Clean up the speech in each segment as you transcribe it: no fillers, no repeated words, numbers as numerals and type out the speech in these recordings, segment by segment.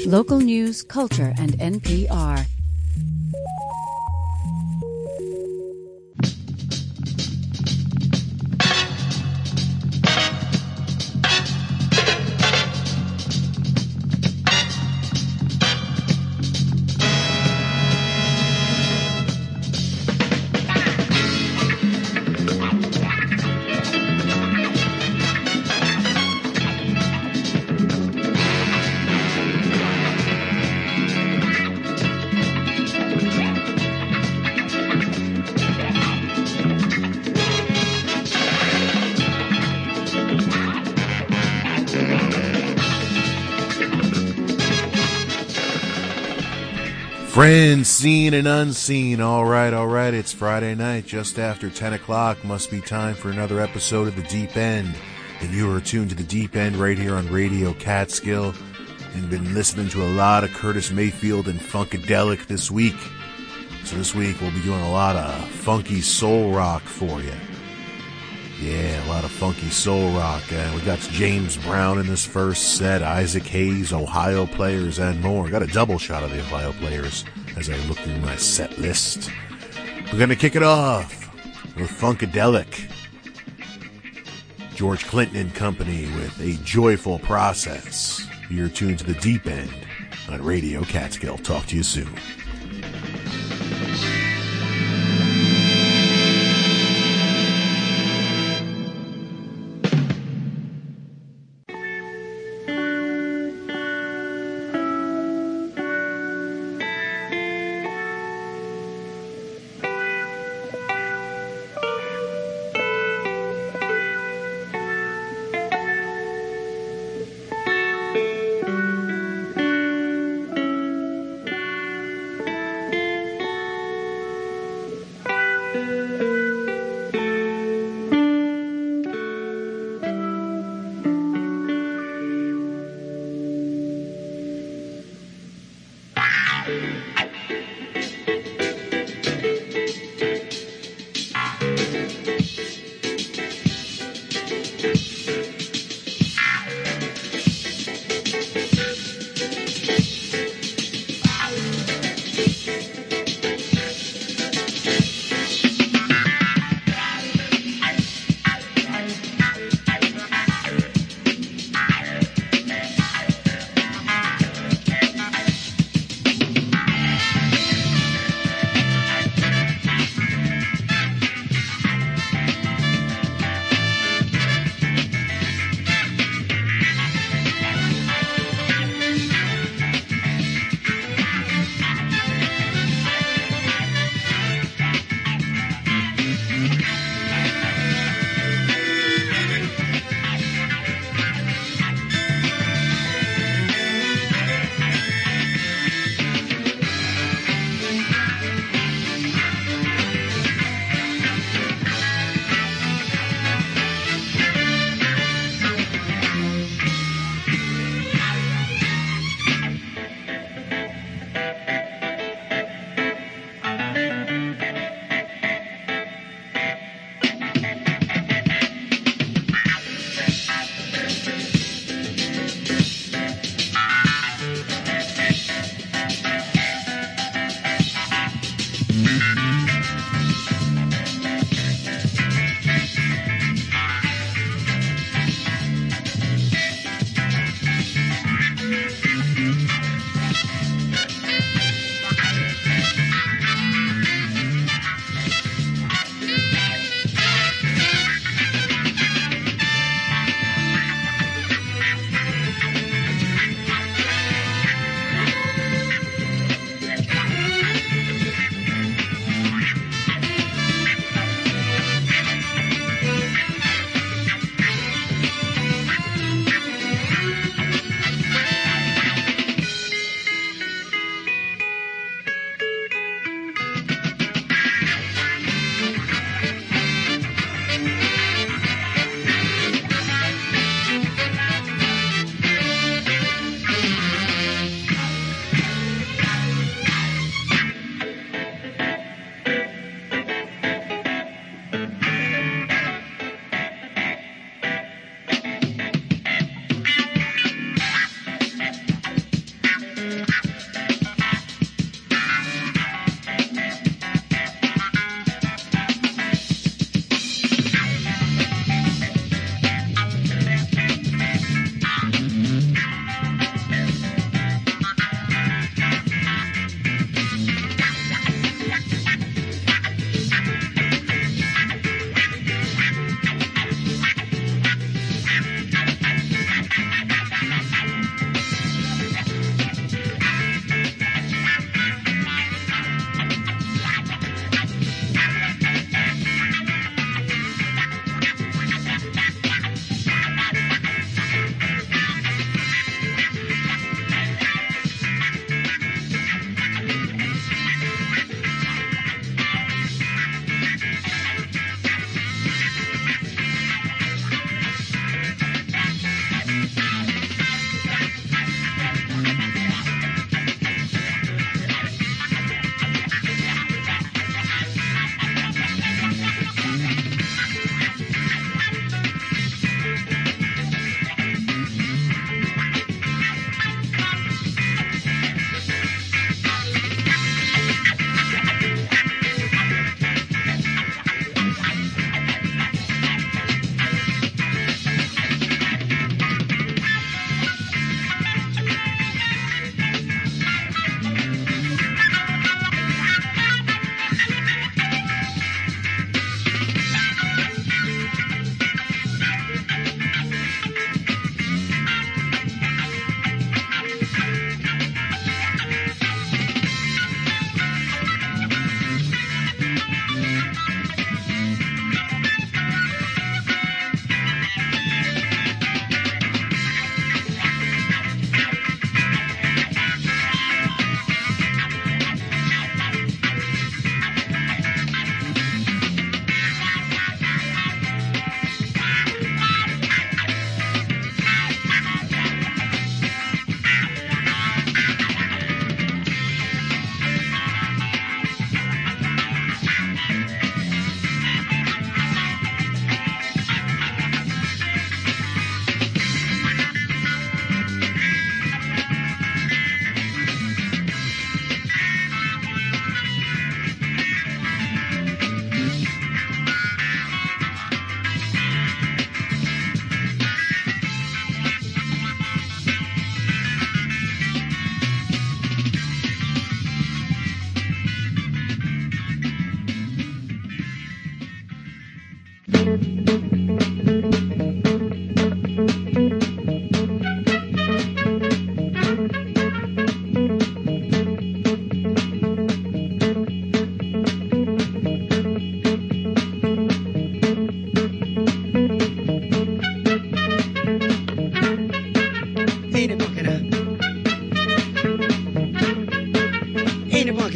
Local news, culture, and NPR. Friends, seen and unseen. All right. It's Friday night, just after 10 o'clock. Must be time for another episode of The Deep End. And you are tuned to The Deep End right here on Radio Catskill. And been listening to a lot of Curtis Mayfield and Funkadelic this week. So this week we'll be doing a lot of funky soul rock for you. Yeah, a lot of funky soul rock. We got James Brown in this first set, Isaac Hayes, Ohio Players, and more. Got a double shot of the Ohio Players as I look through my set list. We're going to kick it off with Funkadelic. George Clinton and Company with A Joyful Process. You're tuned to The Deep End on Radio Catskill. Talk to you soon.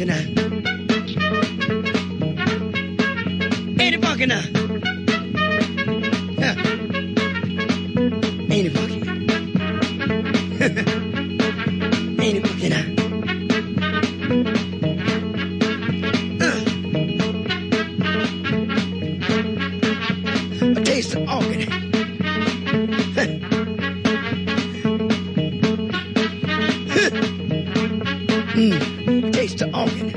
now? Ain't it funky now? Ain't it funky? Ain't it funky now? A taste of organ. Taste the organ.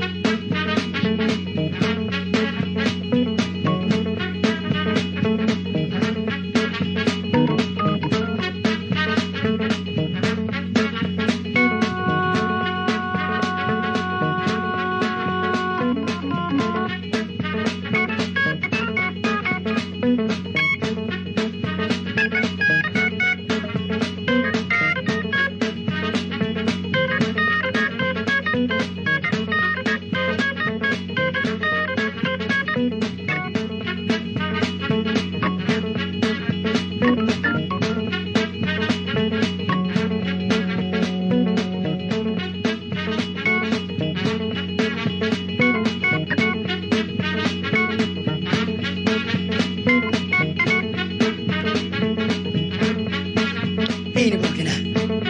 Ain't it funky now?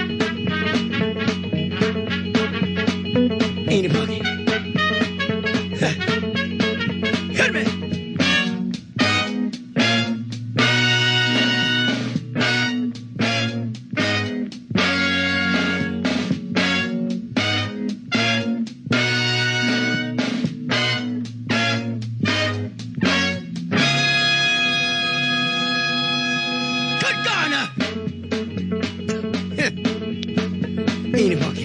Ain't it funky? Hit me! Good God now! Ain't it funky?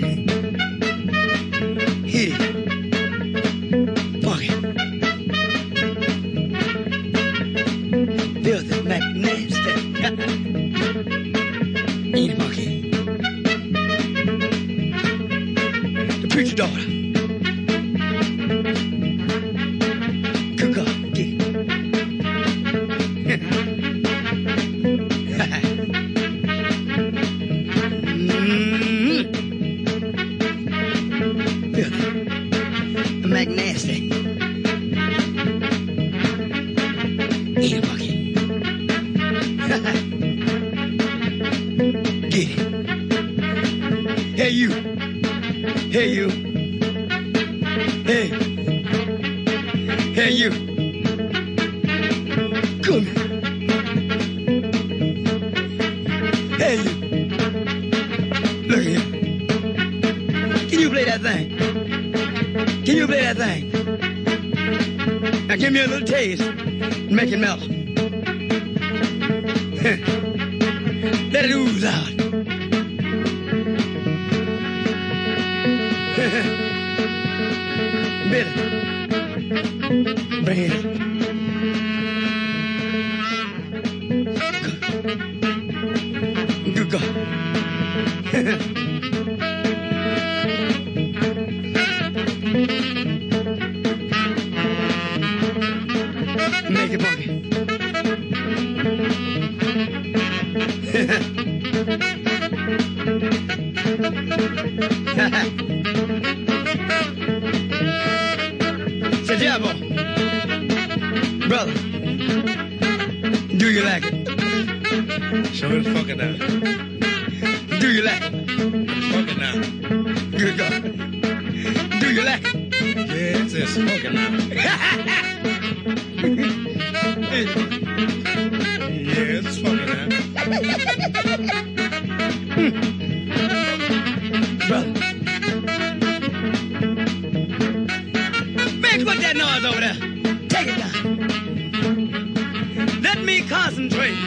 Hit it. Funky. Filthy McNasty. Ain't it funky? The preacher daughter. Good God, get it. McNasty. Ain't it funky? Get it. Hey you. Hey you. Hey. Hey you. Come here. Hey you. Look here. Can you play that thing? Can you play that thing? Now give me a little taste and make it melt. Let it ooze out. Bitter. Bring it in. Good God. Make it funky. Say, Jabbo, brother, do you like it? Show me the fucking now. Do you like it? Fucking now. Good God. Do you like it? Yeah, it's fucking now. Yeah, it's fucking now. Brother. Man, put that noise over there. Take it down. Let me concentrate.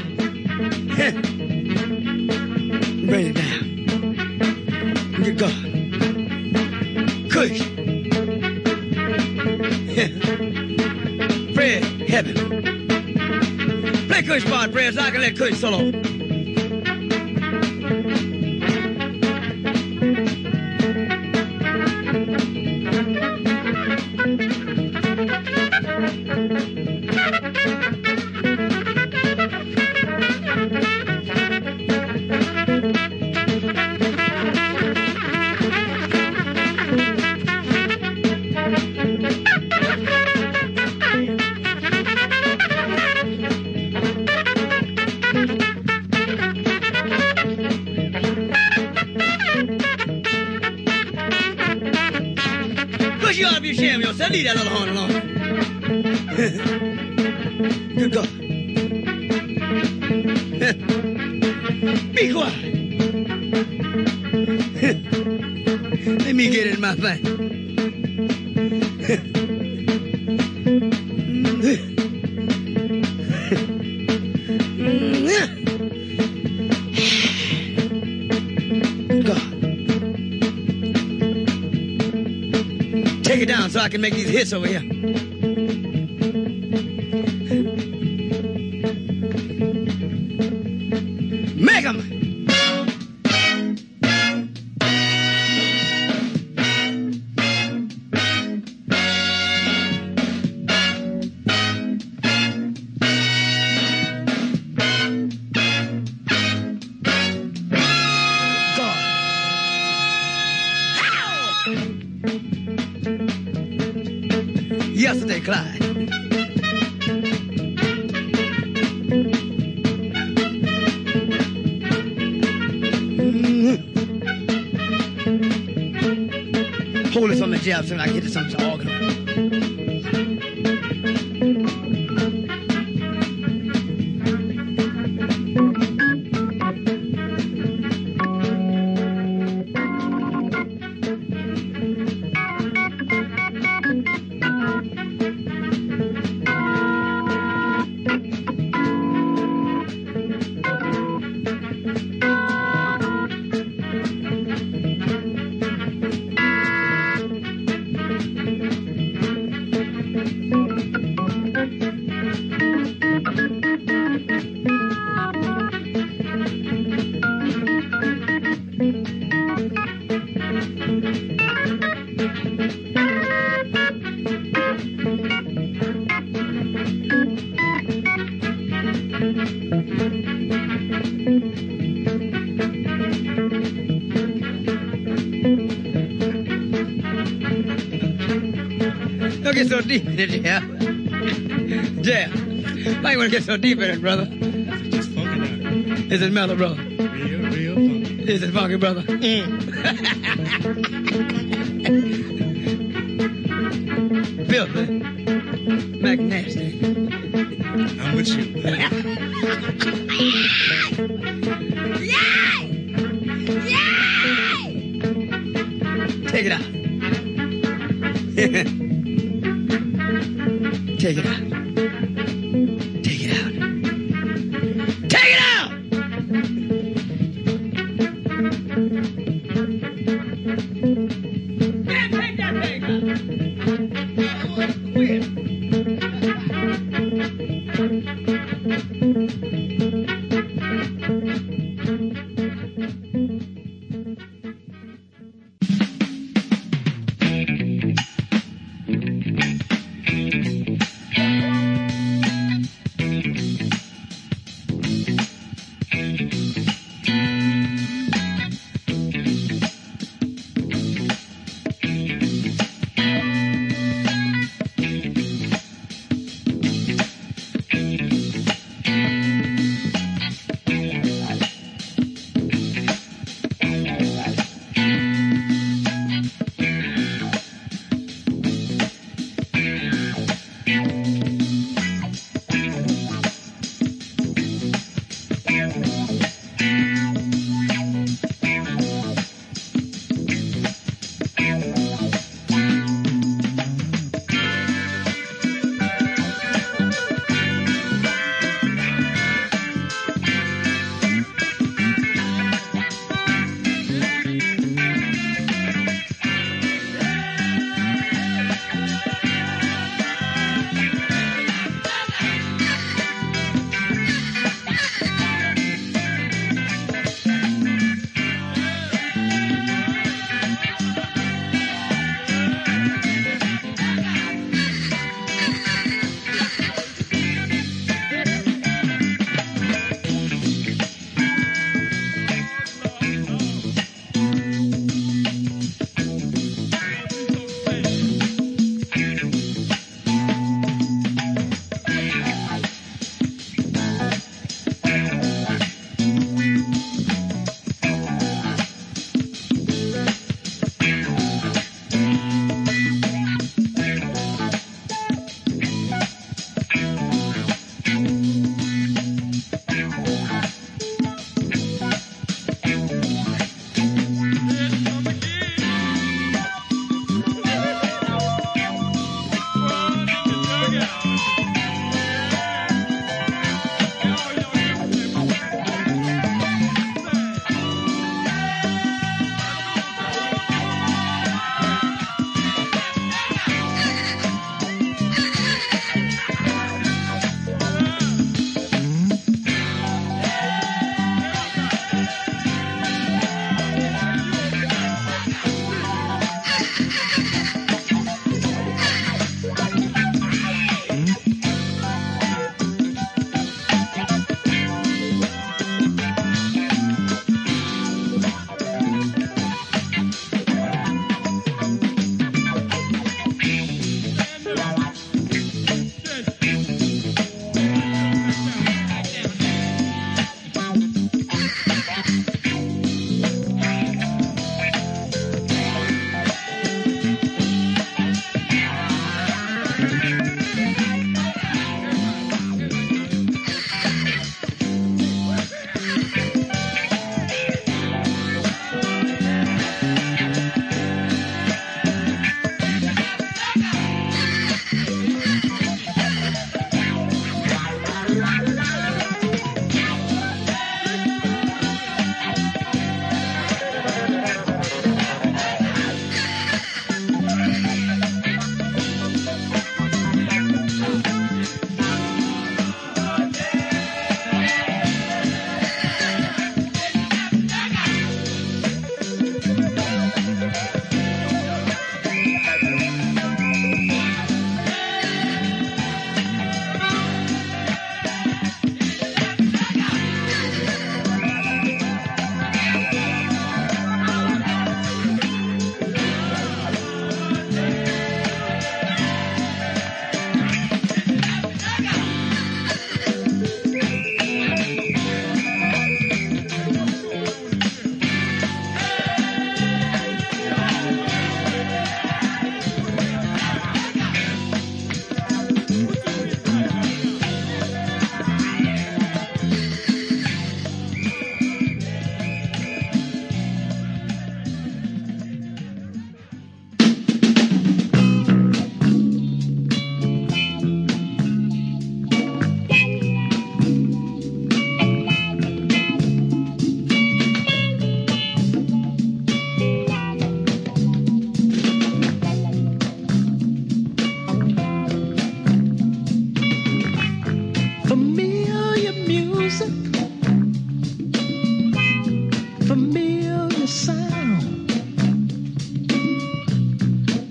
Bring it down. Good God. Kush. Fred, heaven. Play Kush part, Fred, so I can let Kush solo. Bush, you ought to be ashamed of yourself. Leave that little horn alone. Good God. Be quiet. Let me get it in my thing. God. Take it down so I can make these hits over here. Make them. Yesterday, Clyde. Hold this on the jab so I can get to some organ. Don't get so deep in it, yeah. Yeah. Why you want to get so deep in it, brother? Just funky now. Is it mellow, brother? Real funky. Is it funky, brother? Filthy. McNasty. I'm with you. Yay! Yay! Take it out. Take it out. Take it out. Take it out! Man, take that thing out. Quit.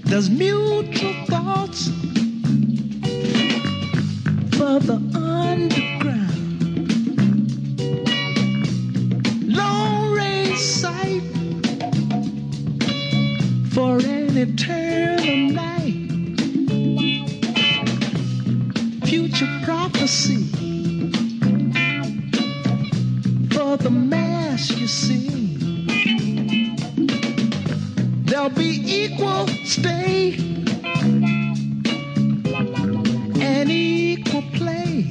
There's mutual thoughts for the underground. Long range sight for an eternal night. Future prophecy for the mass you see. There'll be equal stay and equal play.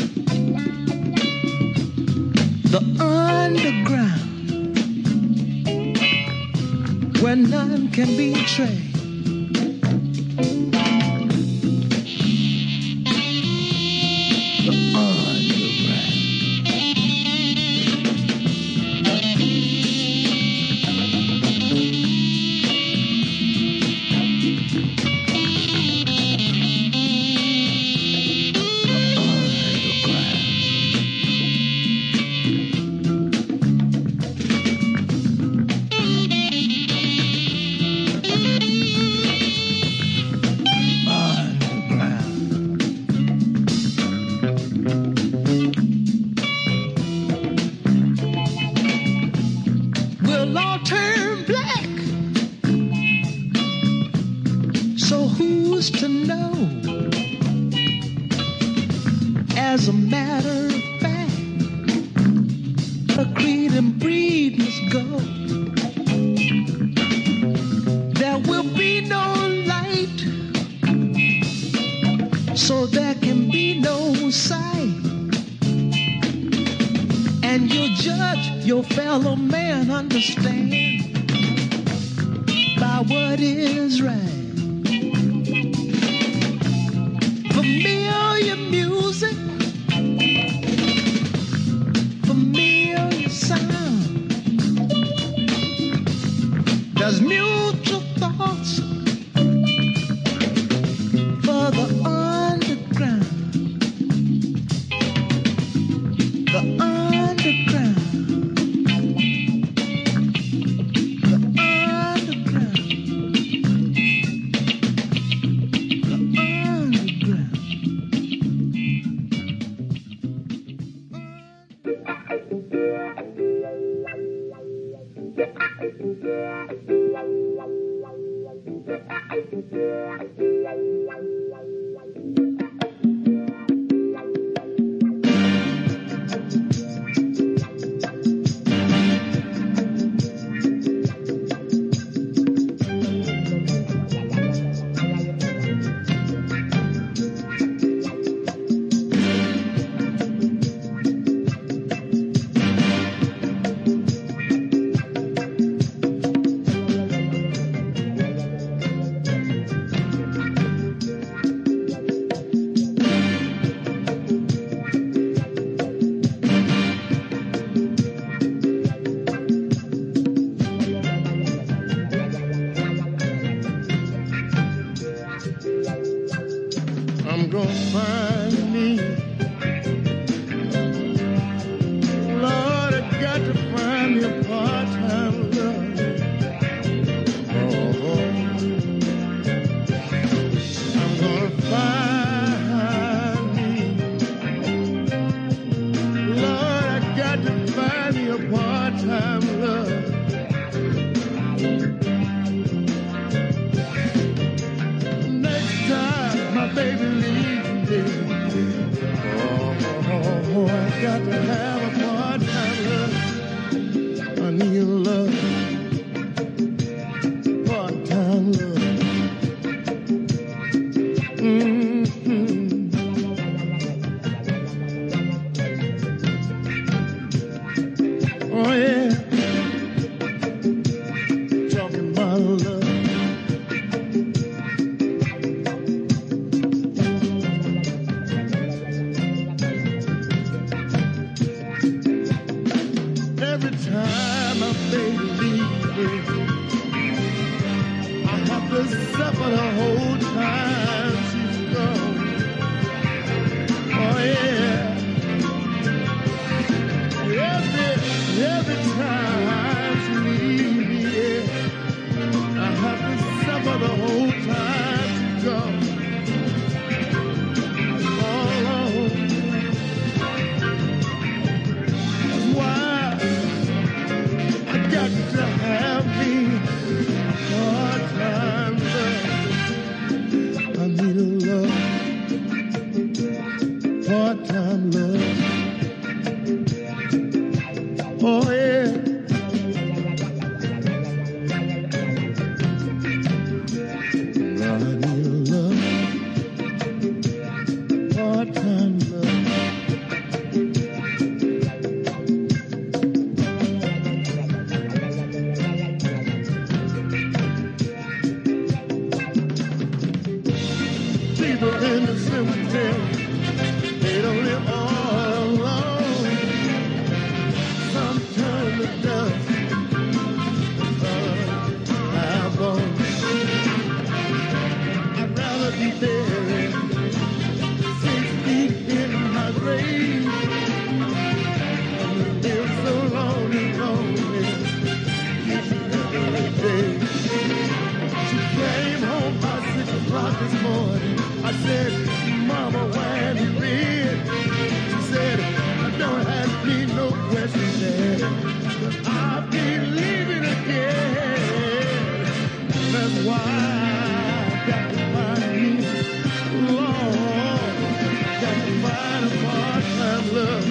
The underground, where none can betray. To know, as a matter of fact, a creed and breed must go. There will be no light, so there can be no sight, and you'll judge your fellow man, understand, by what is right. Familiar music, familiar sound. There's mutual thoughts for the underground. The underground. The underground. Every time she leaves me, yeah, I have to suffer the whole time. o'clock this morning. I said, Mama, why have you been? She said, don't ask me no questions, Daddy, but I've been leaving again. That's why I got to find you, Lord. Got to find a part-time love.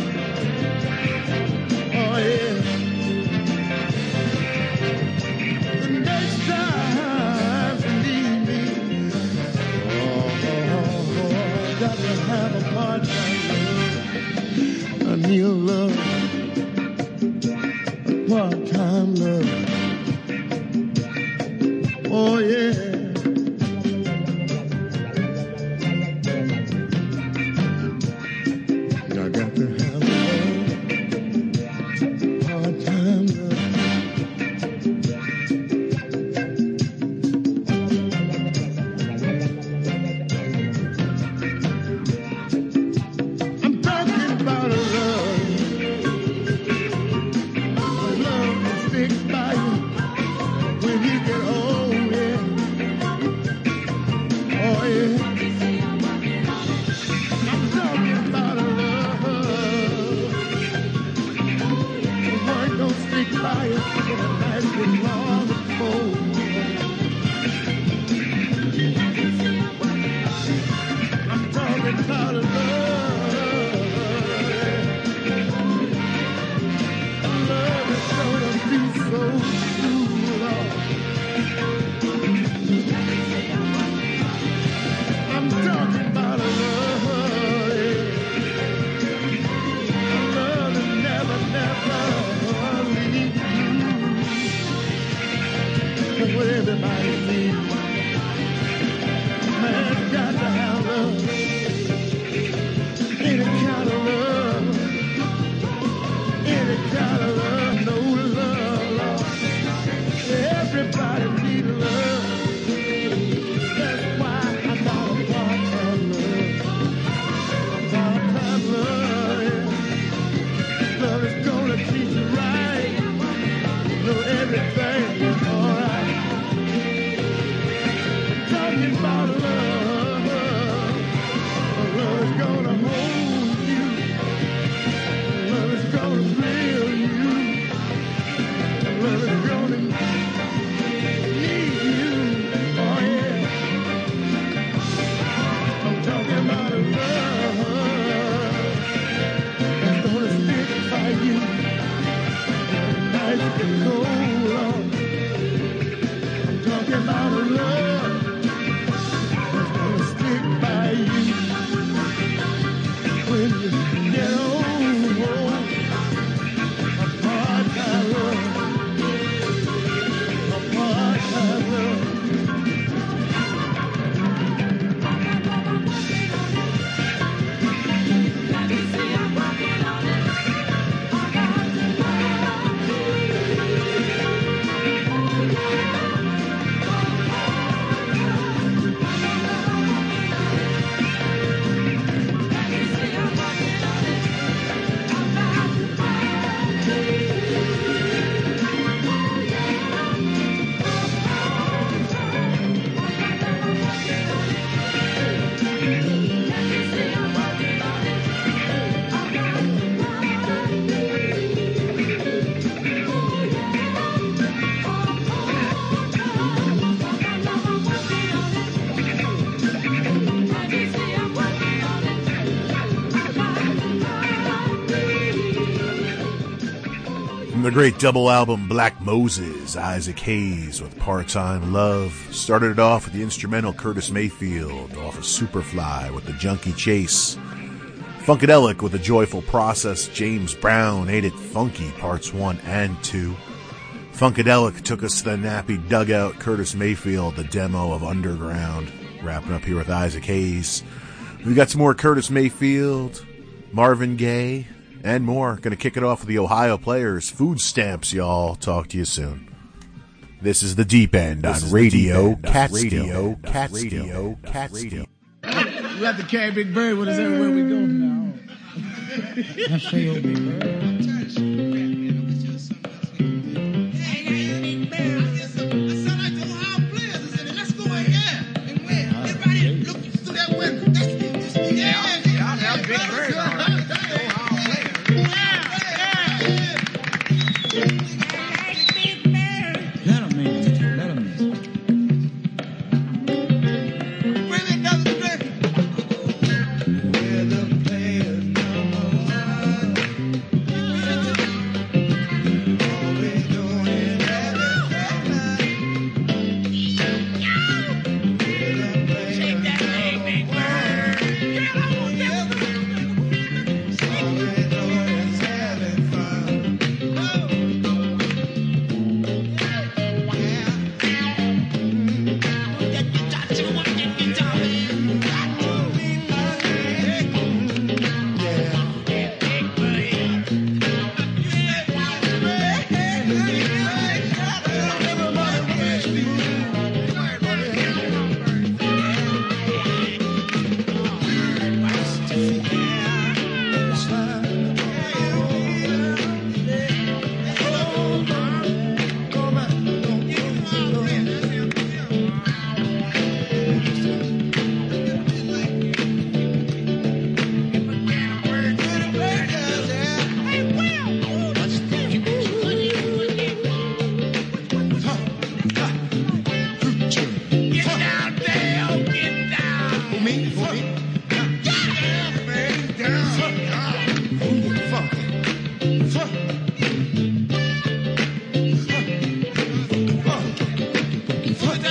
Oh, yeah. The next time you need me, got to have a part-time love. I need love, a part-time love. Oh, yeah. I got to have love, part-time love. I'm talking about a love that sticks by you when you get old, yeah. Oh, yeah. I'm talking about a love that don't stick by you when the night gets long and cold. I'm talking about a love that's gonna be so true, Lord. I'm talking about a love, yeah. A love that never, never leaves you. That's what everybody needs. Man's got to have love. Any kind of love. Any kind of love. No love, Lord. Everybody needs love. That's why I got a part-time love. Part-time love, yeah. Love is gonna treat you right. Know everything is alright. Talking about love. Love is gonna hold you. Love is gonna thrill you. Love is gonna need you. Oh yeah. I'm talking about a love that's gonna stick by you. Nights get cold, Lord. I'm talking about a love that's gonna stick by you when you get old. A part-time love. A part-time love. From the great double album Black Moses, Isaac Hayes with Part-Time Love. Started it off with the instrumental Curtis Mayfield off of Superfly with the Junkie Chase. Funkadelic with the Joyful Process, James Brown, Ain't It Funky, Parts 1 and 2. Funkadelic took us to the Nappy Dugout, Curtis Mayfield, the demo of Underground. Wrapping up here with Isaac Hayes. We got some more Curtis Mayfield, Marvin Gaye, and more. Gonna kick it off with the Ohio Players. Food stamps, y'all. Talk to you soon. This is the Deep End on Radio Catskill. Radio Catskill. We have to carry Big Bird with us everywhere we go now. That's say old Big Bird.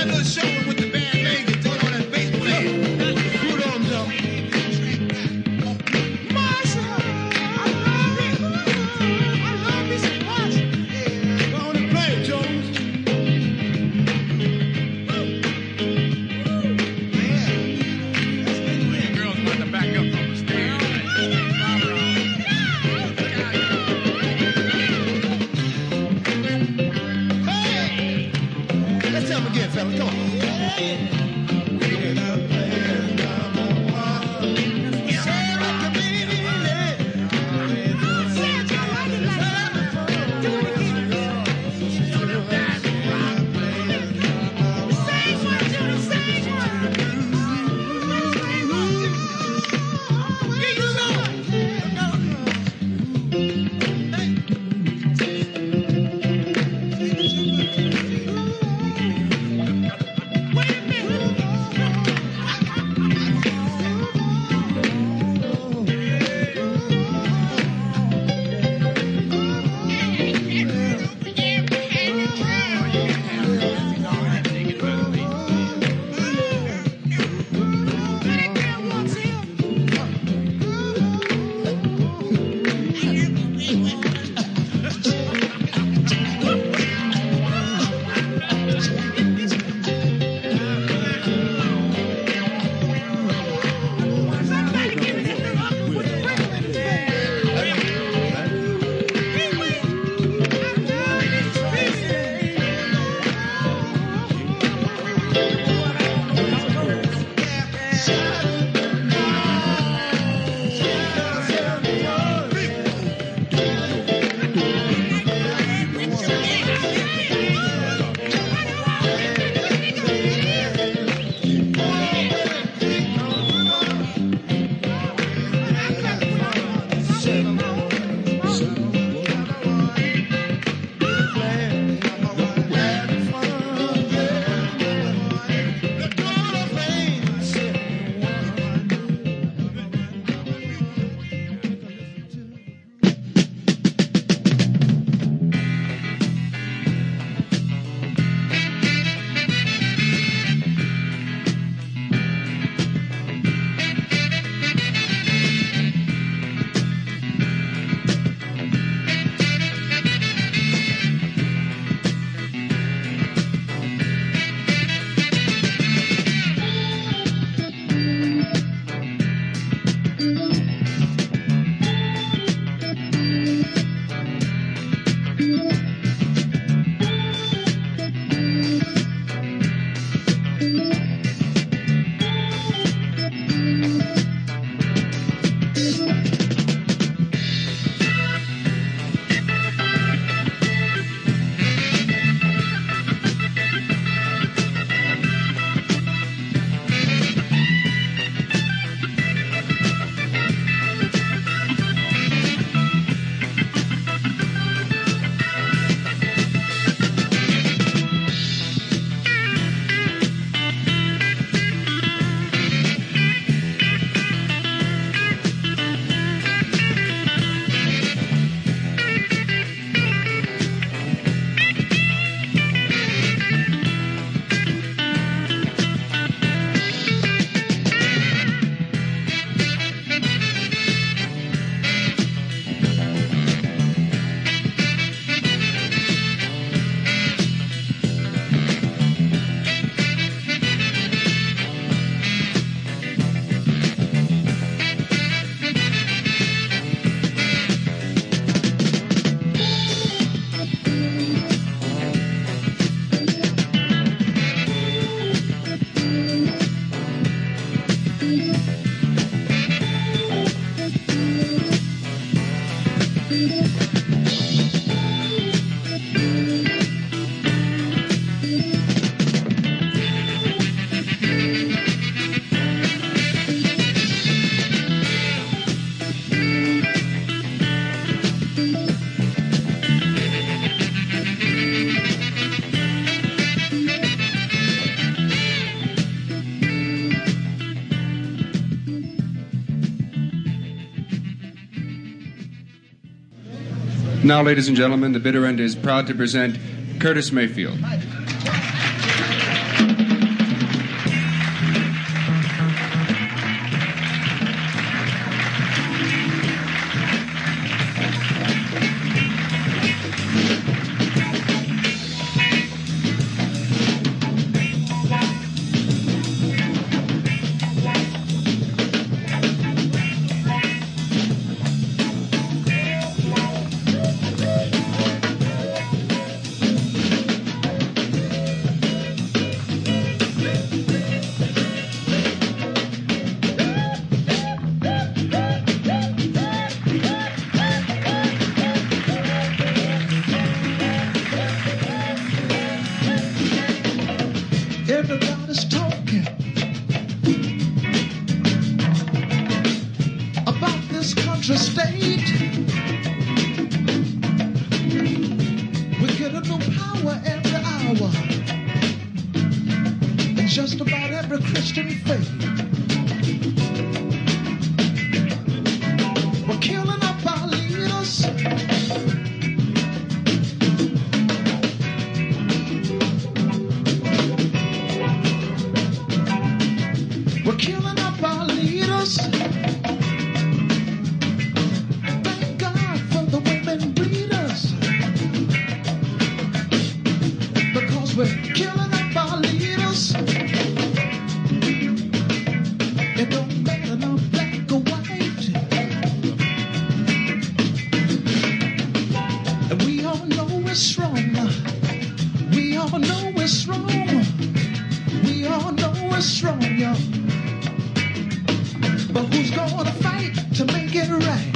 that little show with the bad legs and doing all that bass playing. Put on them. Marshall, I love it. I love me some Marshall. Go on and play it, Jones. The girls about to back up from the stage. Let's tell them again, fellas. Come on. Now, ladies and gentlemen, the bitter end is proud to present Curtis Mayfield. Everybody's talking about this country state. We get a new power every hour in just about every Christian faith. We're killing up our leaders. We're killing up our leaders. Thank God for the women breeders, because we're killing up our leaders. It don't matter no black or white, and we all know it's wrong. We all know it's wrong. We all know it's wrong, y'all. But who's gonna fight to make it right?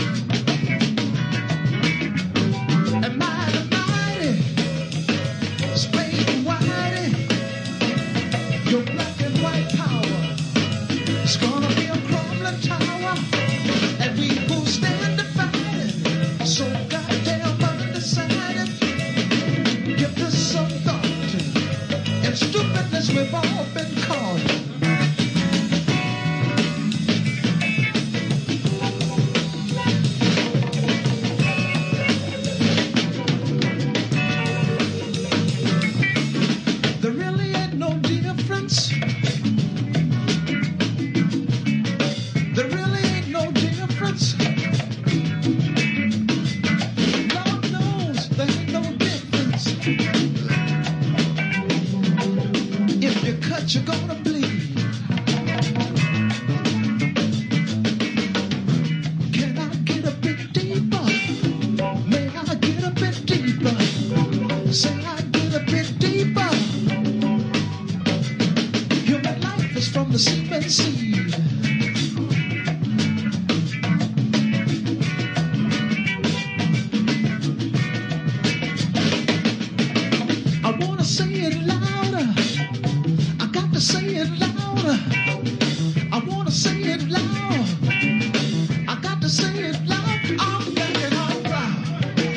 And mighty, spade and whitey, your black and white power is gonna be a crumbling tower. And we who stand divided, so goddamn undecided, give this some thought. And stupidness we've all been caught. There really ain't no difference. There really ain't no difference. Lord knows there ain't no difference. If you cut, you're gonna bleed. Can I get a bit deeper? May I get a bit deeper? Say I get a bit deeper. Human life is from the semen seed. I wanna say it louder. I got to say it louder. I wanna say it loud. I got to say it loud. I'm thinking out loud.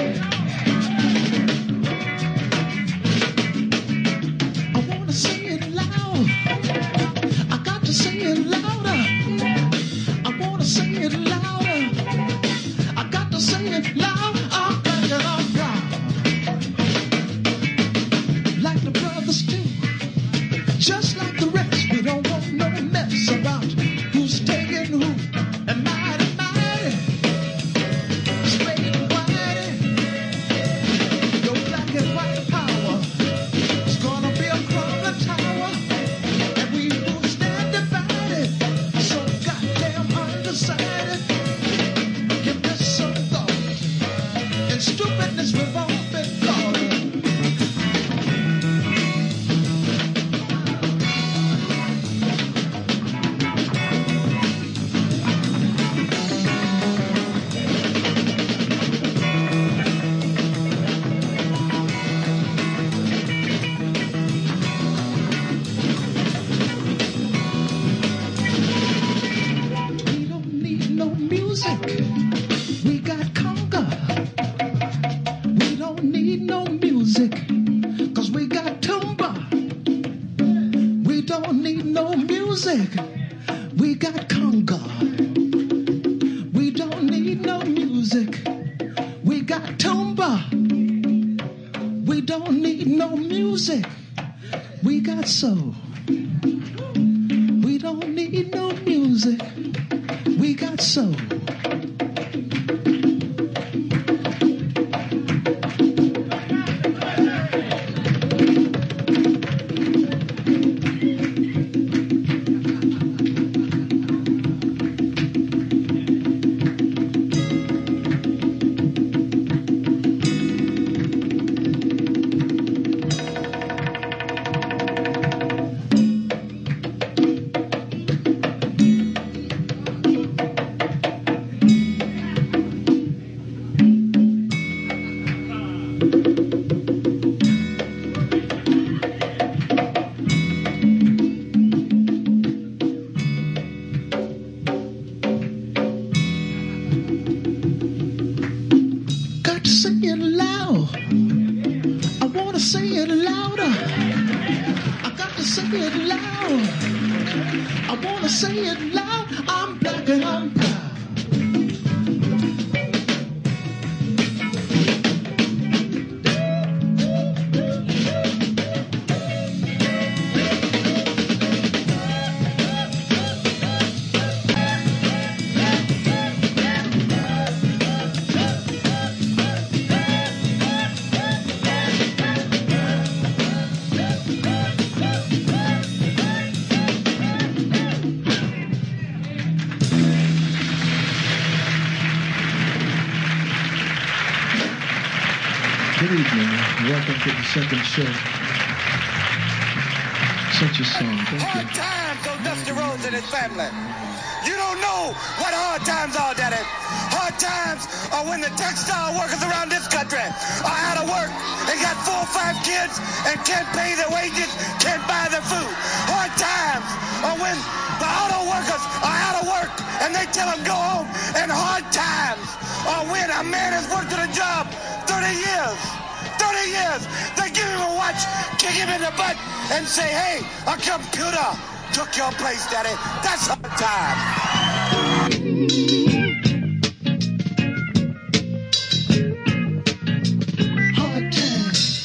I wanna say it loud. I got to say it louder. I wanna say it louder. I got to say it loud. I'm thinking out loud. Like the brothers do. Just like the rest, we don't want no mess about who's taking who. And mighty, spade and whitey, your black and white power is gonna be a crumbling tower. And we will stand divided, so goddamn undecided. Give this some thought, and stupidness we've all been caught in. We don't need no music. We got conga. We don't need no music, 'cause we got tumba. We don't need no music. We got conga. We don't need no music. We got tumba. We don't need no music. We got soul. We don't need no music. We got soul. it loud. I wanna say it loud. I'm black and I'm proud. Welcome to the second show. Such a song. Thank you. Hard times on Dusty Rhodes and his family. You don't know what hard times are, Daddy. Hard times are when the textile workers around this country are out of work and got 4 or 5 kids and can't pay their wages, can't buy their food. Hard times are when the auto workers are out of work and they tell them go home. And hard times are when a man has worked at a job 30 years. 30 years, they give him a watch, kick him in the butt, and say, hey, a computer took your place, Daddy. That's hard time. Hard times.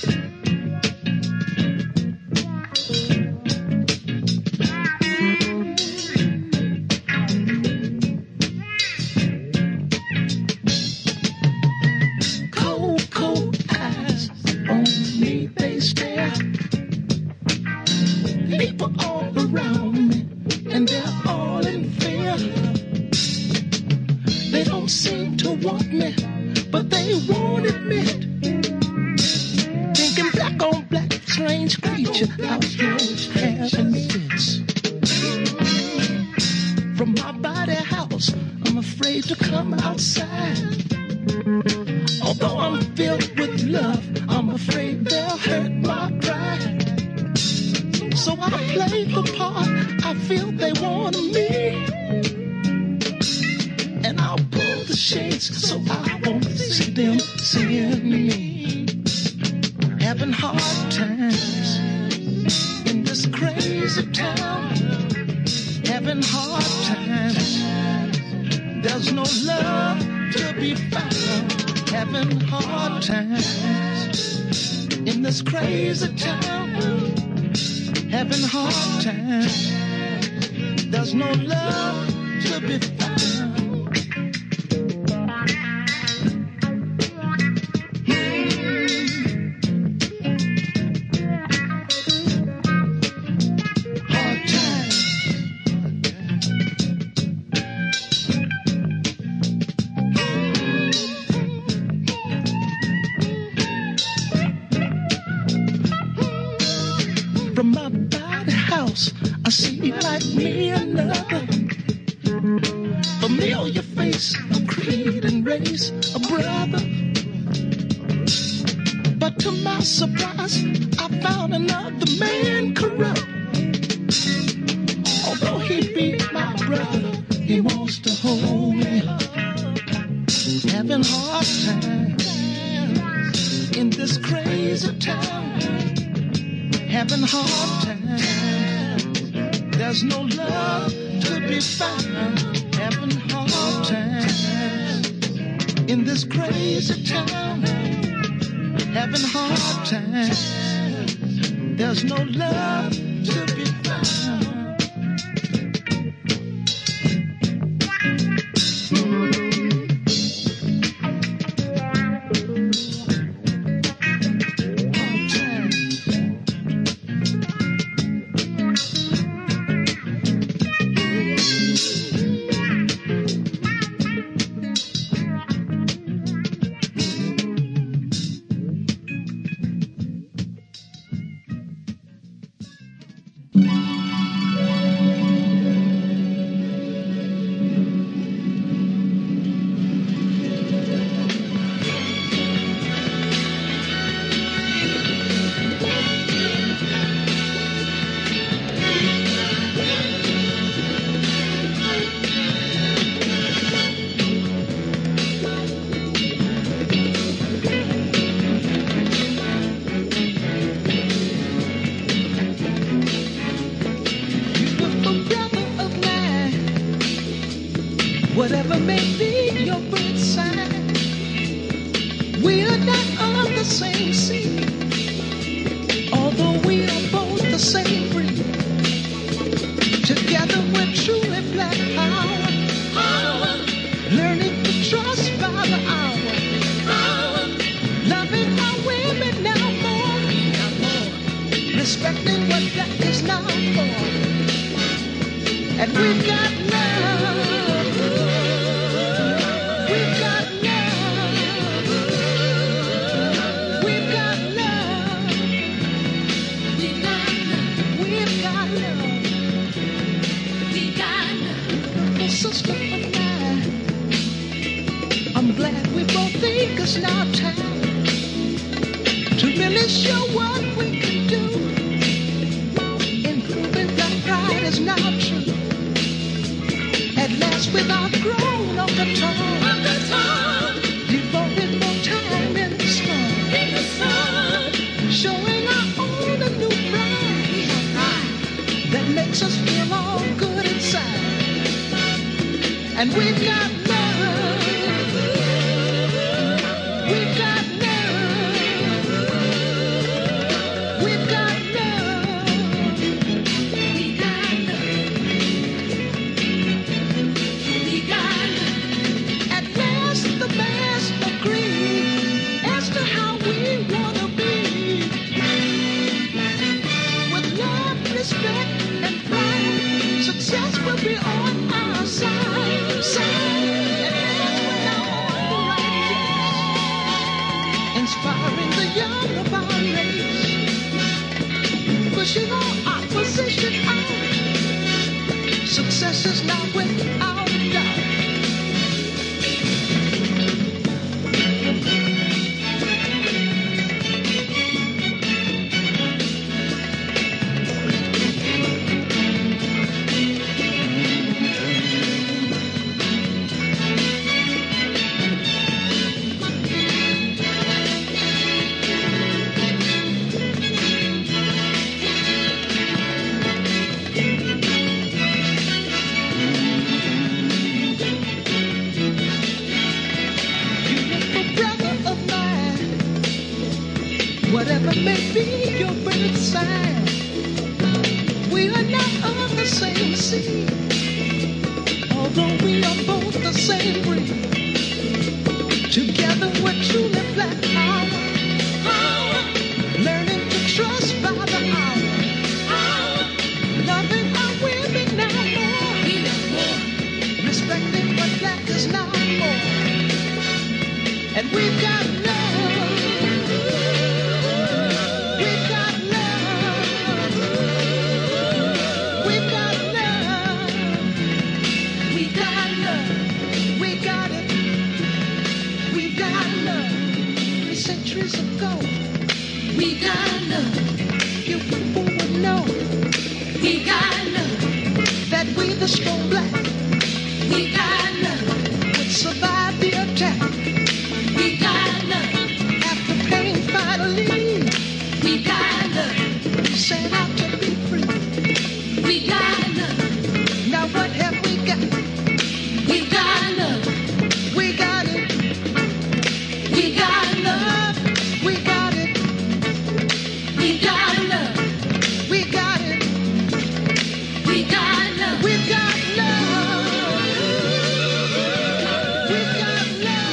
Cold, cold eyes on me, they stare. People all around me, and they're all in fear. They don't seem to want me, but they won't admit. Thinking black on black, strange creature, how strange heaven fits. From my body house, I'm afraid to come outside. Although I'm filled with love, I'm afraid they'll hurt my pride. So I play the part I feel they want of me. And I'll pull the shades so I won't see them seeing me. Having hard times in this crazy town. Having hard times. There's no love to be found. Having hard times in this crazy town. Having hard times. There's no love to be found. Hard times. From my body house, I see like me another. Familiar face, a creed and race, a brother. But to my surprise, I found another man corrupt. Although he be my brother, he wants to hold me up. Having hard times in this crazy town. Having hard times. There's no love to be found. Having hard times in this crazy town. Having hard times. There's no love to be found. Whatever may be your birth sign, we are not of the same seed, although we are both the same breed. Together we're truly black power, learning to trust by the hour, loving our women now more, respecting what black is now for, and we've got love. Sister of mine, I'm glad we both think it's now time to really show what we can do. Improving black pride is now true. At last we've outgrown on the tongue, devoted more time in the sun, showing our own a new pride that makes us feel all good inside. And we've got love, we've got love, we've got love, we got love, we got love. At last the mass agree as to how we wanna be, with love, respect, and pride, success will be on our side. Inspiring the young of our race, pushing all opposition out. Success is now without doubt. Whatever may be your birth sign, we are not of the same seed, although we are both the same breed. Together we're truly black power, learning to trust by the hour, loving our women now more, respecting what black is now for, and we've got love. Centuries ago, we got love. You people would know, we got love. That we the strong black, we got love. Would survive the attack, we got love. After pain finally, we got love. Set out to be free, we got love. Now what have we got? We got love. We got it. We got love. We got it. We got love. We got it. We got love. We got love. We got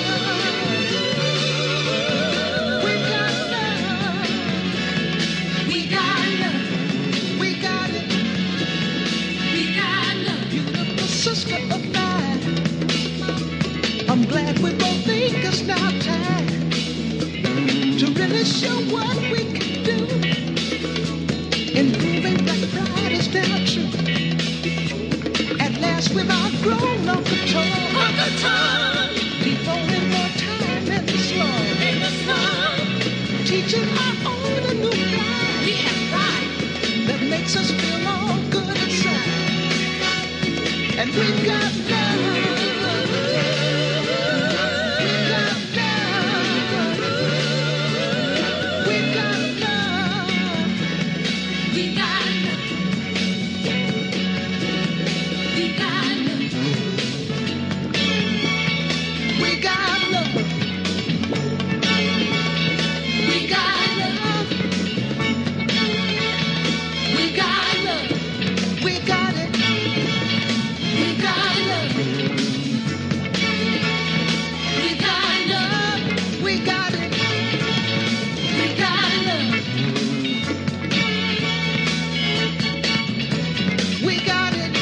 love. We got love. We got love. We got it. We got love. Beautiful sister of mine, I'm glad we both think it's now time to really show what we can do. Improving black pride is now true. At last we've outgrown on the tongue, devoting more time in the slum, teaching our own a new pride that makes us feel all good inside. And we've got love. We got it. We got love. We got love. We got it. We got love. We got it.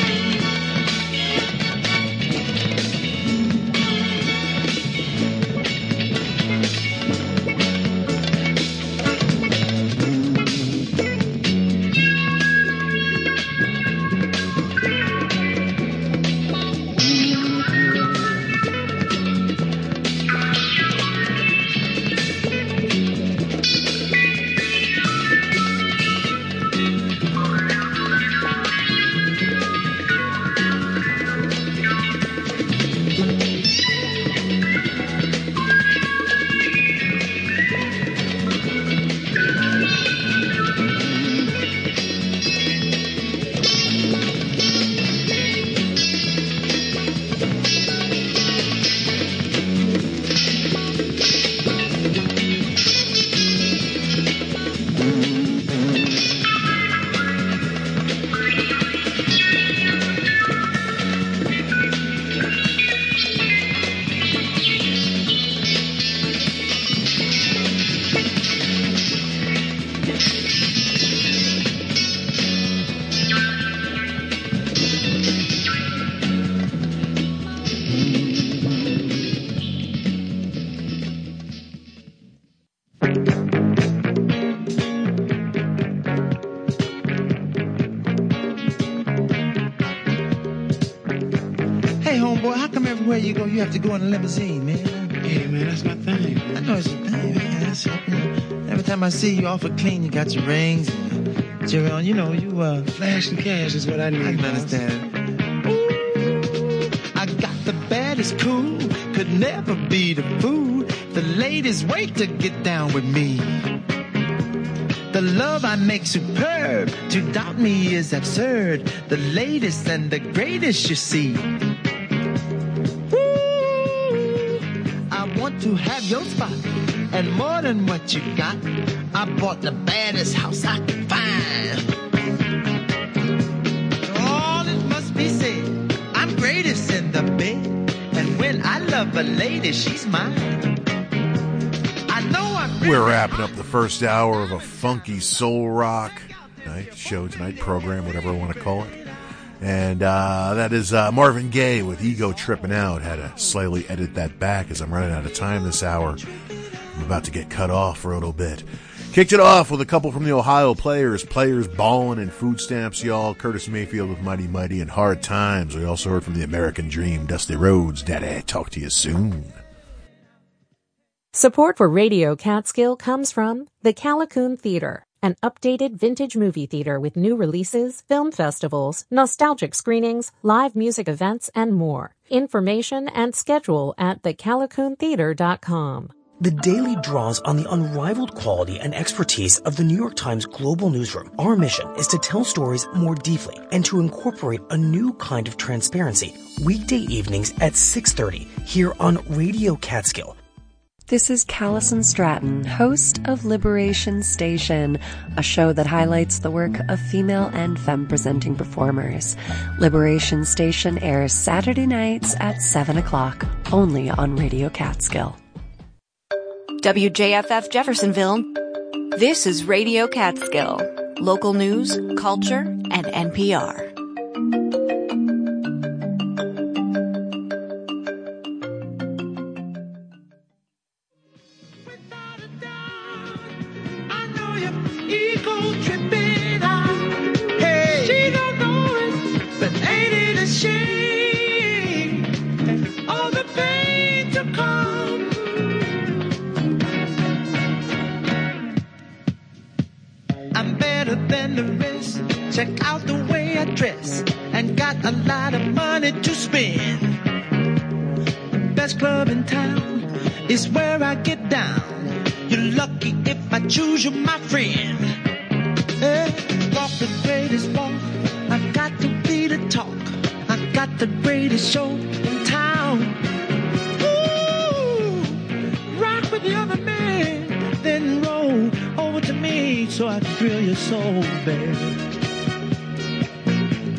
Hey, homeboy, how come everywhere you go, you have to go in a limousine, man? Hey, man, that's my thing. I know it's your thing, man. That's it, man. Every time I see you awful clean, you got your rings and your, you know, you, Flash and cash is what I need. I can understand. Ooh, I got the baddest cool, could never be the fool. The ladies wait to get down with me. The love I make superb, to doubt me is absurd. The latest and the greatest, you see. Ooh, I want to have your spot, and more than what you got. I bought the baddest house I could find. All it must be said, I'm greatest in the bed, and when I love a lady, she's mine. We're wrapping up the first hour of a funky soul rock night show tonight, program, whatever I want to call it. And that is Marvin Gaye with Ego Tripping Out. Had to slightly edit that back as I'm running out of time this hour. I'm about to get cut off for a little bit. Kicked it off with a couple from the Ohio Players Ballin' and Food Stamps, y'all. Curtis Mayfield with Mighty Mighty and Hard Times. We also heard from the American Dream, Dusty Rhodes. Daddy, talk to you soon. Support for Radio Catskill comes from the Callicoon Theater, an updated vintage movie theater with new releases, film festivals, nostalgic screenings, live music events, and more. Information and schedule at thecalicoontheater.com. The Daily draws on the unrivaled quality and expertise of the New York Times Global Newsroom. Our mission is to tell stories more deeply and to incorporate a new kind of transparency. Weekday evenings at 6:30 here on Radio Catskill. This is Callison Stratton, host of Liberation Station, a show that highlights the work of female and femme-presenting performers. Liberation Station airs Saturday nights at 7 o'clock, only on Radio Catskill. WJFF Jeffersonville. This is Radio Catskill. Local news, culture, and NPR. Check out the way I dress and got a lot of money to spend. The best club in town is where I get down. You're lucky if I choose you, my friend. Walk the greatest walk. I've got to be the talk. I've got the greatest show in town. Ooh, rock with the other man, then roll over to me so I can thrill your soul, baby.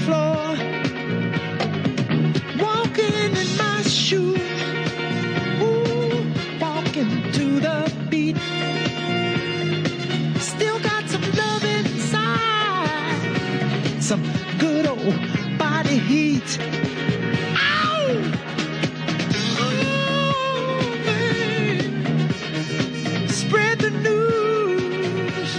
floor, walking in my shoes, ooh, walking to the beat. Still got some love inside, some good old body heat. Ow! Oh, man. Spread the news.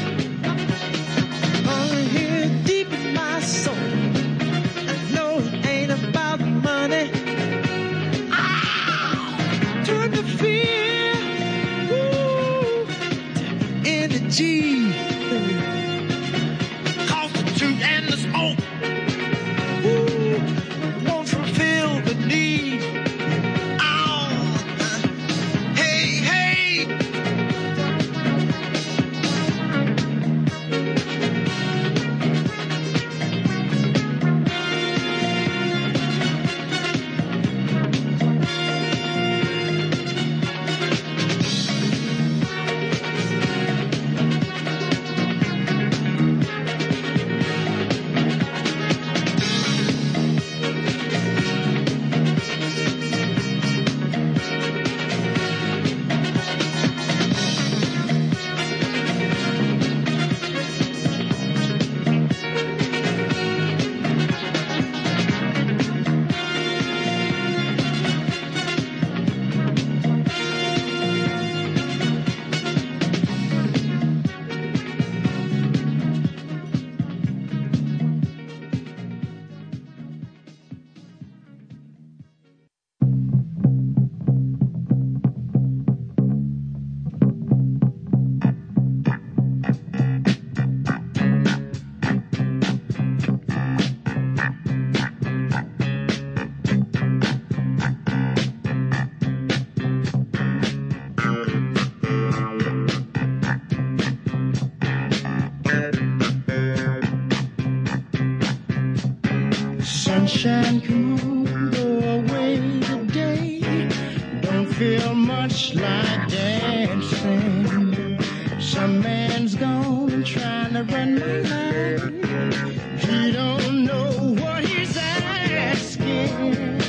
Oh, here deep in my soul, I know it ain't about the money. Turn the fear, ooh, to energy. Cause the truth and the smoke, ooh, won't fulfill the need. Oh, hey, hey. Sunshine, come on, go away today. Don't feel much like dancing. Some man's gone trying to run my life. He don't know what he's asking.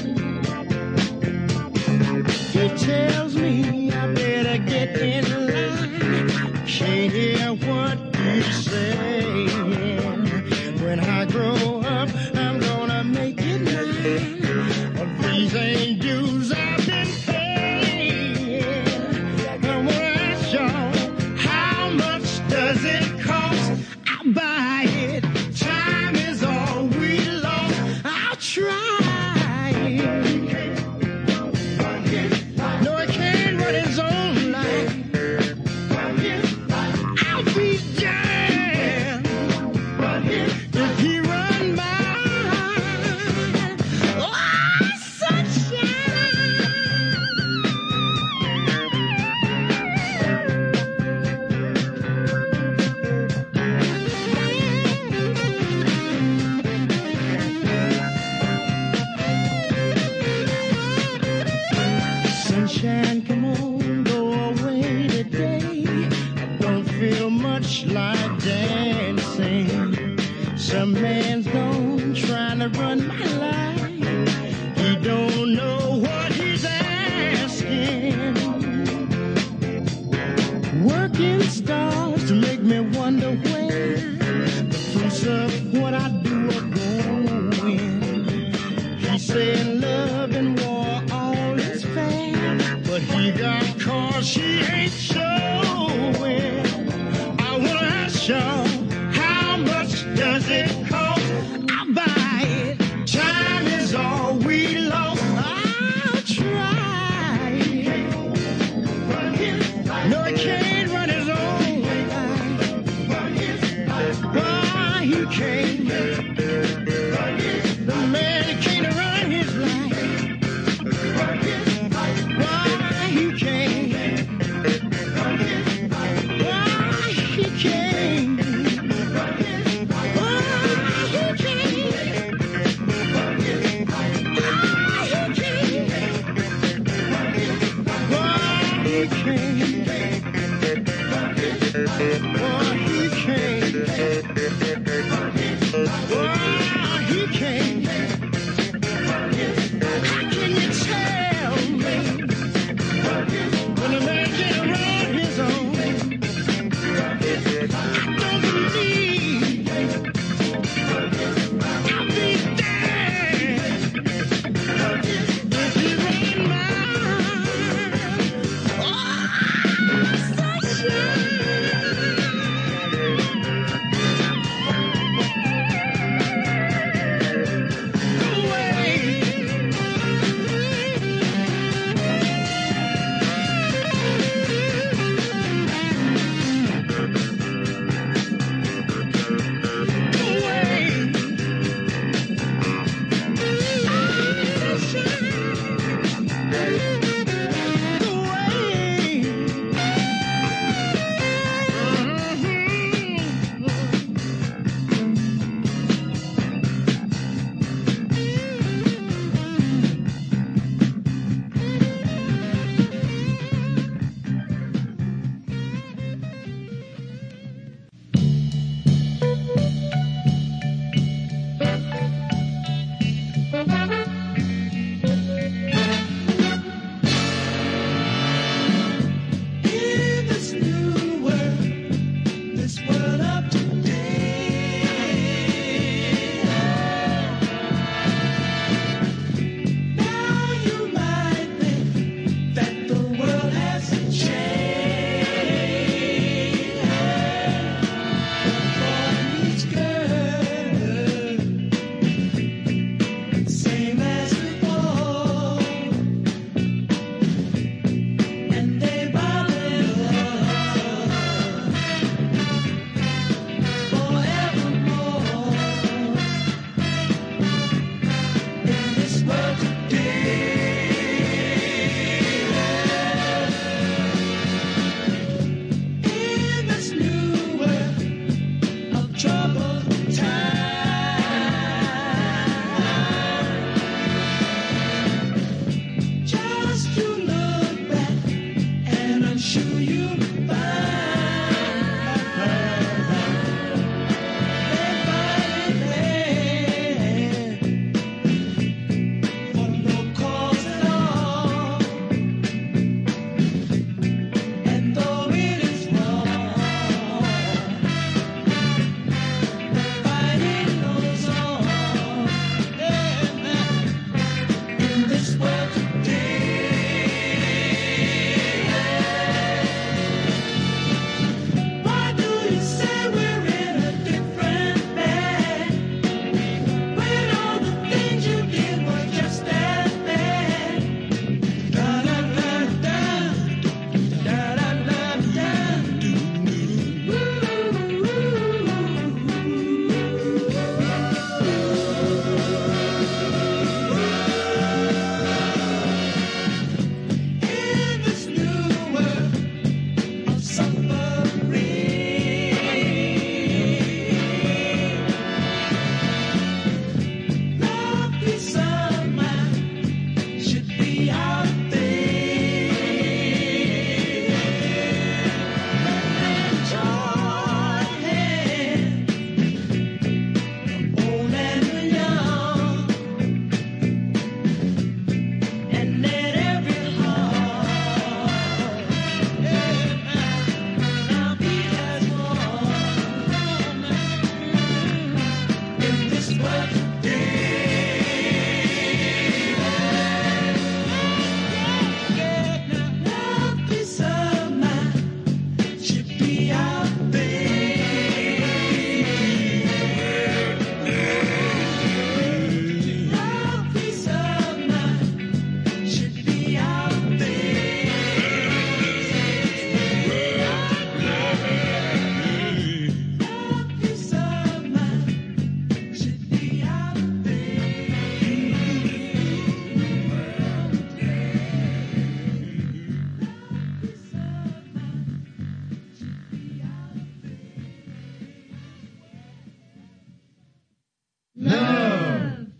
He tells me I better get in line. Can't hear what he's saying. When I grow up, I'm gonna make it mine. These ain't dues I've been paying. I wanna ask y'all, how much does it cost? I'll buy it. Time is all we lost. I'll try it. No, I can't run his own life. I'll be damned if he run mine. Oh, sunshine, come on, go away today. I don't feel much like dancing. Some man's gone trying to run my life. He don't know what he's asking. Working stars to make me wonder where the fruits of what I do are going. He said love and war all is fair, but he got cause he ain't showing. I wanna ask y'all, how much does it cost? I'll buy it. Time is all we lost. I'll try it. No, he can't run his own life. Why he can't? The man he can't run his life. Why he can't?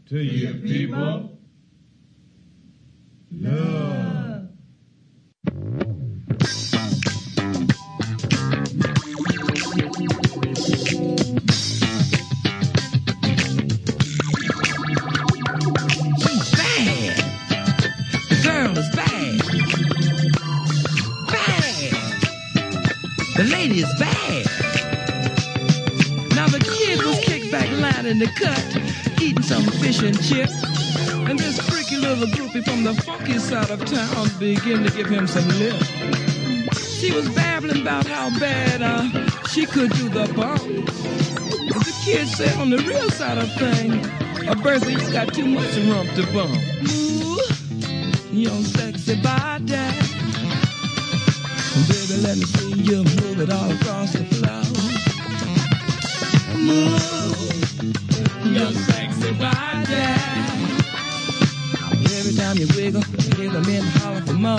to your people. Love. She's bad. The girl is bad. Bad. The lady is bad. Now the kid was kicked back lying in the cut, eating some fish and chips. And this freaky little groupie from the funky side of town began to give him some lip. She was babbling about how bad she could do the bump. But the kid said on the real side of things, Bertha, you got too much rump to bump. Ooh, your sexy body. Baby, let me see you move it all across the floor. Move your sexy body. Every time you wiggle, give a man holler for more.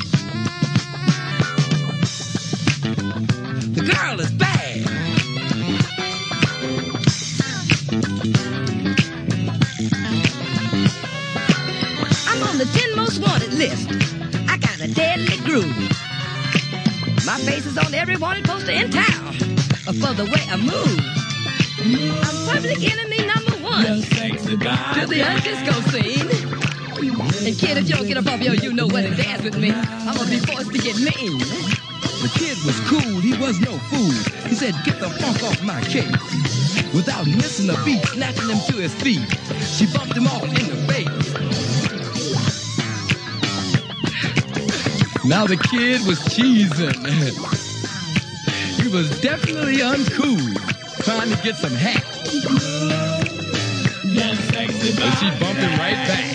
The girl is bad. I'm on the 10 most wanted list. I got a deadly groove. My face is on every wanted poster in town for the way I move. I'm public enemy number one to the undisco scene. And kid, if you don't get up off you know what and dance with me, I'm gonna be forced to get mean. The kid was cool, he was no fool. He said, get the funk off my cake. Without missing a beat, snatching him to his feet, she bumped him off in the face. Now the kid was cheesing. He was definitely uncool, trying to get some hat. But she bumped him right back.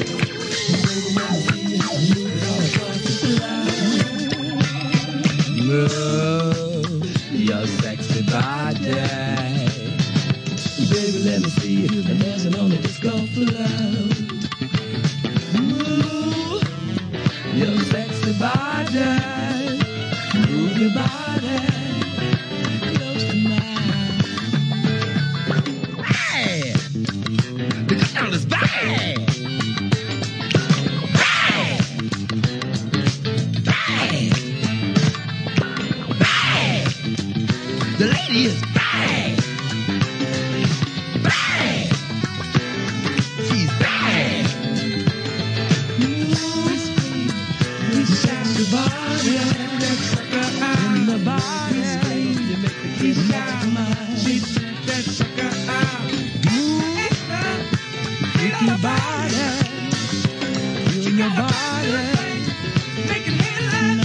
Move your sexy body. Baby, let me see you dancing on the disco floor. Move your sexy body. Move your body close to mine. Hey, the girl is bad. The lady is bad. Bad. She's bad. Sexy body. In the body. You make the kid mine. She took that sucker out. Kick your body. In your body. Making headlines.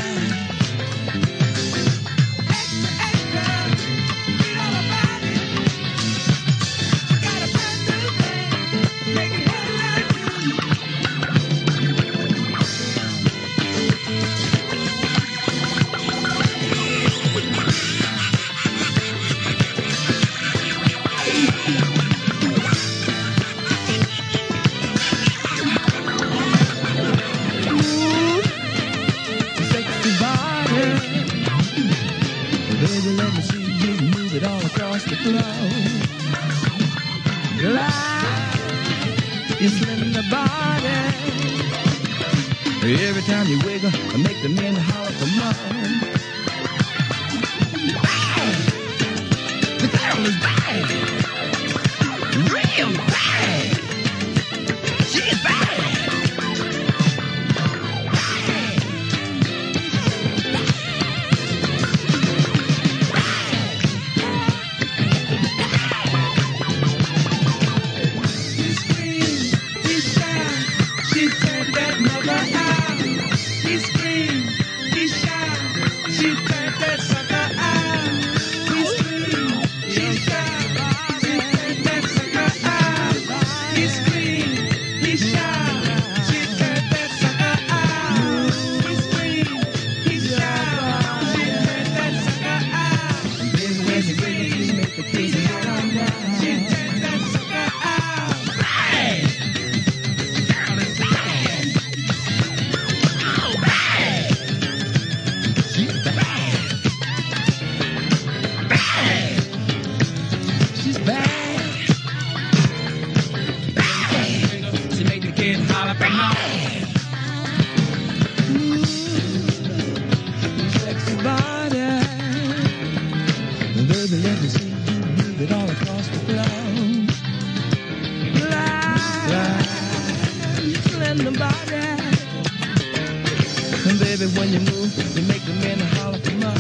Every time you wiggle, I make the men holler for more. Bad. The girl is bad. Real bad. She's bad. She screams, she shouts, she turned that mother out. She screams, she shouts, she holler from home. Sexy body, baby, let me see you move it all across the floor. Glide, slender body, and baby, when you move, you make the men holler for more.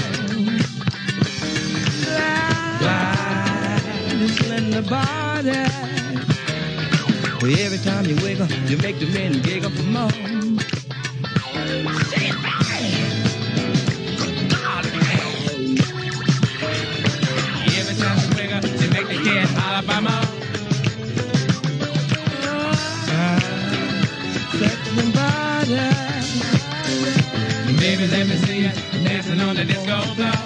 Glide, slender body. Every time you wiggle, you make the men giggle for more. Every time you wiggle, you make the cat holler for more. Sexy body. Baby, let me see you dancing on the disco floor.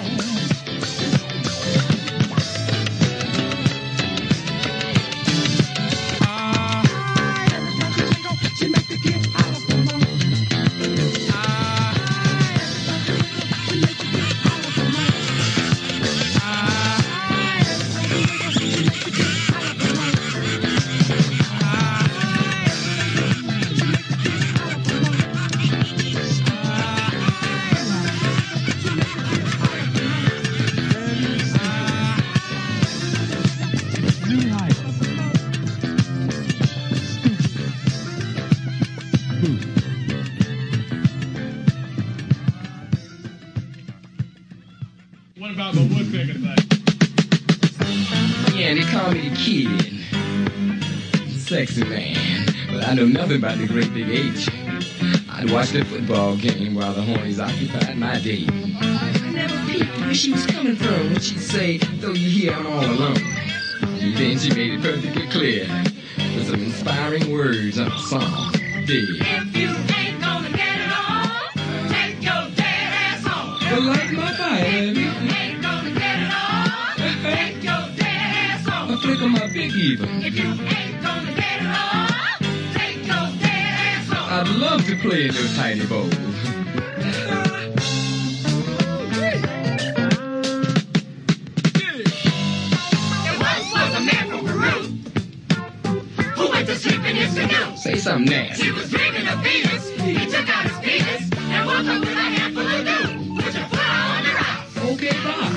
What about the woodpecker thing? Yeah, they call me the kid. Sexy man. But I know nothing about the great big H. I'd watch the football game while the hornies occupied my day. I never peeped where she was coming from when she'd say, though you hear I'm all alone. And then she made it perfectly clear with some inspiring words on a song. Dig. If you ain't gonna get it on, take your dead ass home. Well, like my fire, baby. If you ain't gonna get it on, take your dead ass home. A flick of my big even. If you ain't gonna get it on, take your dead ass home. I'd love to play in those tiny bowls. There once was a man from Peru who went to sleep in his canoe. Say something nasty. He was dreaming of Venus. He took out his penis and woke up with a handful of dew. Put your foot on the rocks. Okay, bye.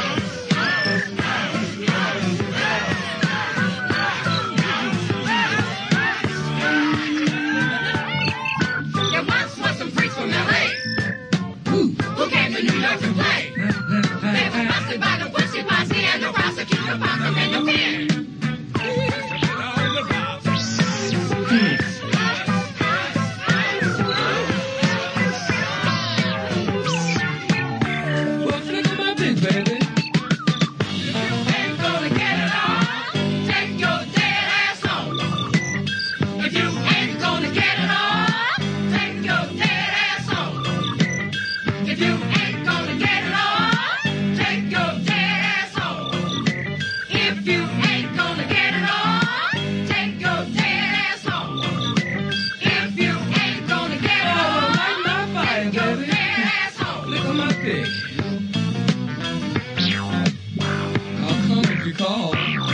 There once was some freaks from L.A. who came to New York to play. They were busted by the pussy posse and the prosecutor popped them in the pen. Well, flick of my big baby. Ain't gonna get it on, take your dead ass home. If you ain't gonna get it on, take your dead ass home. If you ain't gonna get it on, take your dead ass home. If you ain't gonna get it on, take your dead ass home. If you ain't gonna get it on, Like my fire, take your baby. dead ass home. Flick of my dick. I'll come if you call.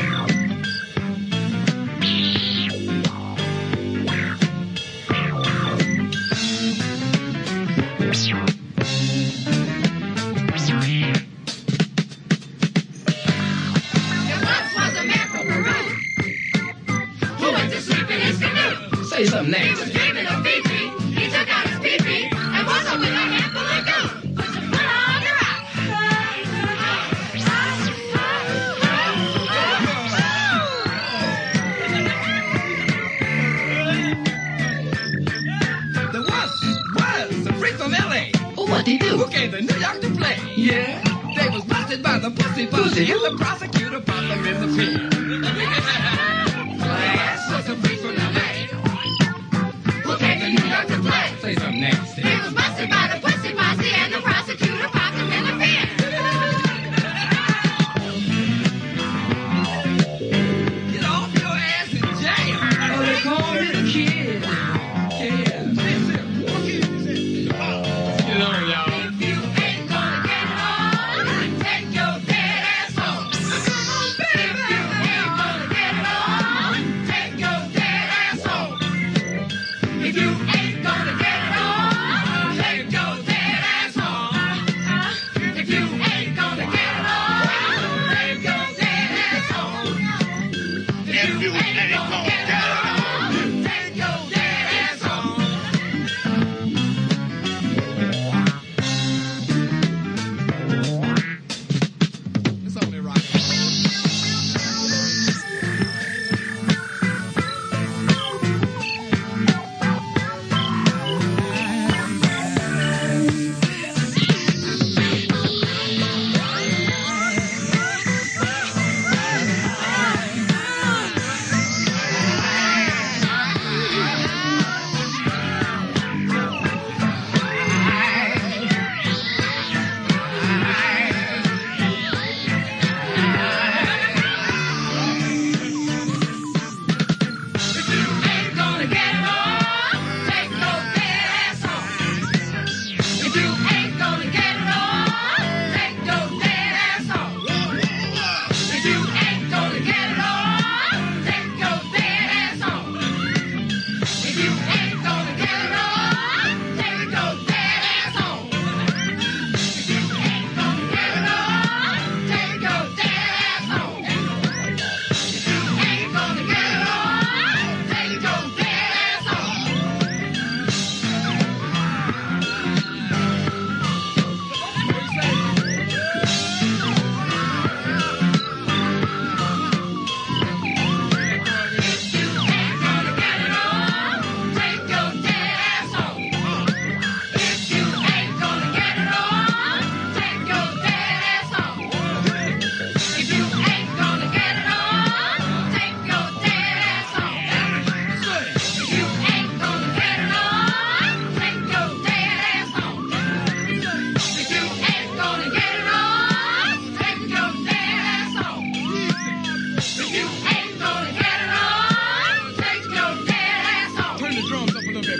There once was a man from Peru who went to sleep in his canoe. Say something He was nasty. dreaming of Fifi. He took out his pee-pee and woke up with a handful of dew. Put your foot on the rock. There was some freak from L.A. Oh, what'd he do? who came to New York to play. Yeah. They was busted by the pussy posse and the prosecutor popped them in the pen. Last was some freak from L.A. who came to New York to play. Say something nasty. He was busted by the pussy posse and the prosecutor popped him in the pen. Get off your ass and jam. Oh, they call me the kid. Yeah. Get on, y'all. If you ain't gonna get it on, take your dead ass home. If you ain't gonna get it on, take your dead ass home. If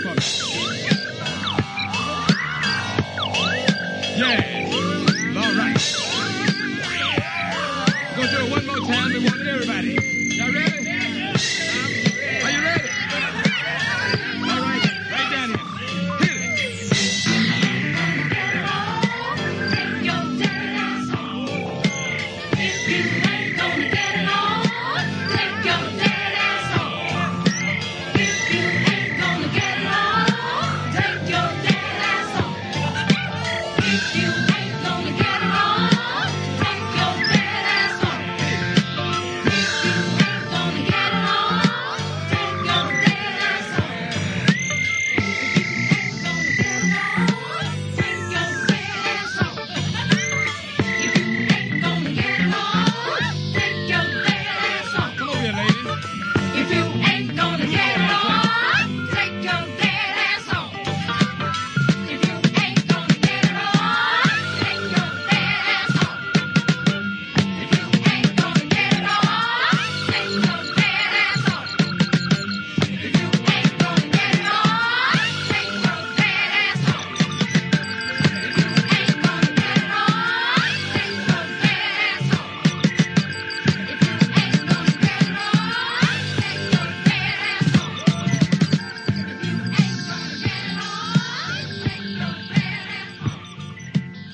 Yeah. All right. We're going to do it one more time. We want everybody. Y'all ready? Are you ready? All right. Right down here. Hit it. Take your dance on. If you ain't gonna get it on, take your dance on. If you ain't gonna get it on, take your dance on. If you ain't gonna get it on, take your dance on. If you ain't gonna get it on, take your dance on. If you ain't gonna get it on, take your dance on. Come over here, ladies. If you ain't gonna get it on, take your dance on. If you ain't gonna get it on, take your dance on. If you ain't gonna get it on, take your dance on. If you ain't gonna get it on, take your dance on. If you ain't gonna get it on, take your dance on. If you ain't gonna get it on, take your dance on. If you ain't gonna get it on, take your dance on.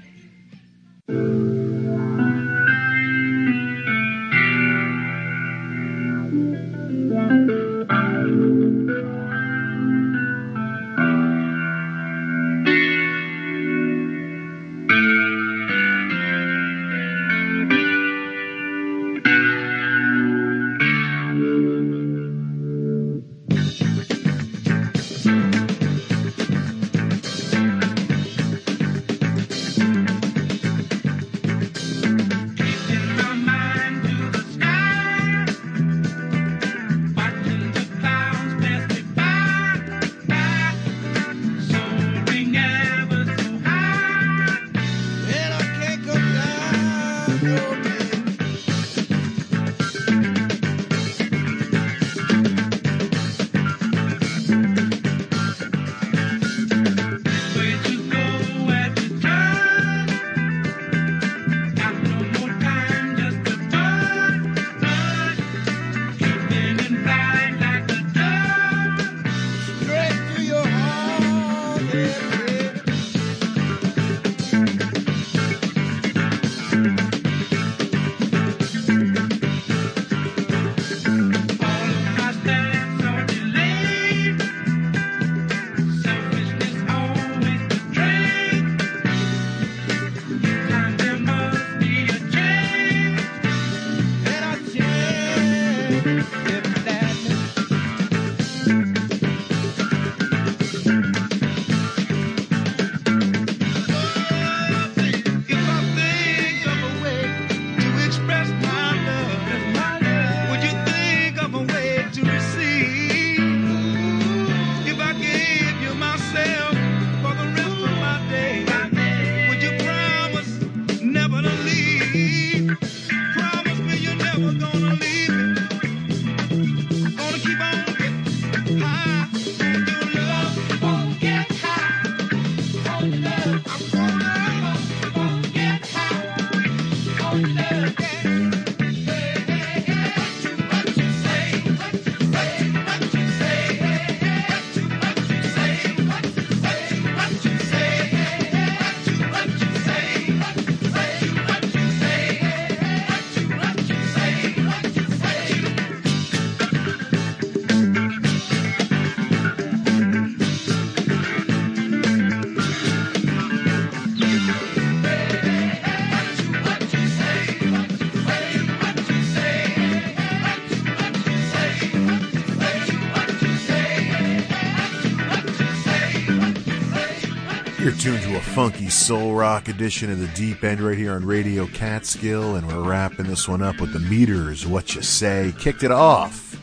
You're tuned to a funky soul rock edition of the Deep End right here on Radio Catskill, and we're wrapping this one up with the Meters, What You Say. Kicked it off.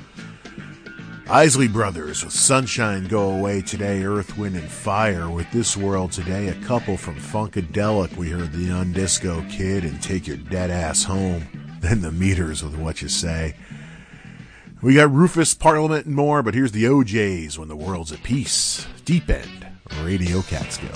Isley Brothers with Sunshine Go Away Today, Earth, Wind, and Fire with This World Today. A couple from Funkadelic. We heard the Undisco Kid and Take Your Dead Ass Home. Then the Meters with What You Say. We got Rufus, Parliament, and more, but here's the OJs, When the World's at Peace. Deep End, Radio Catskill.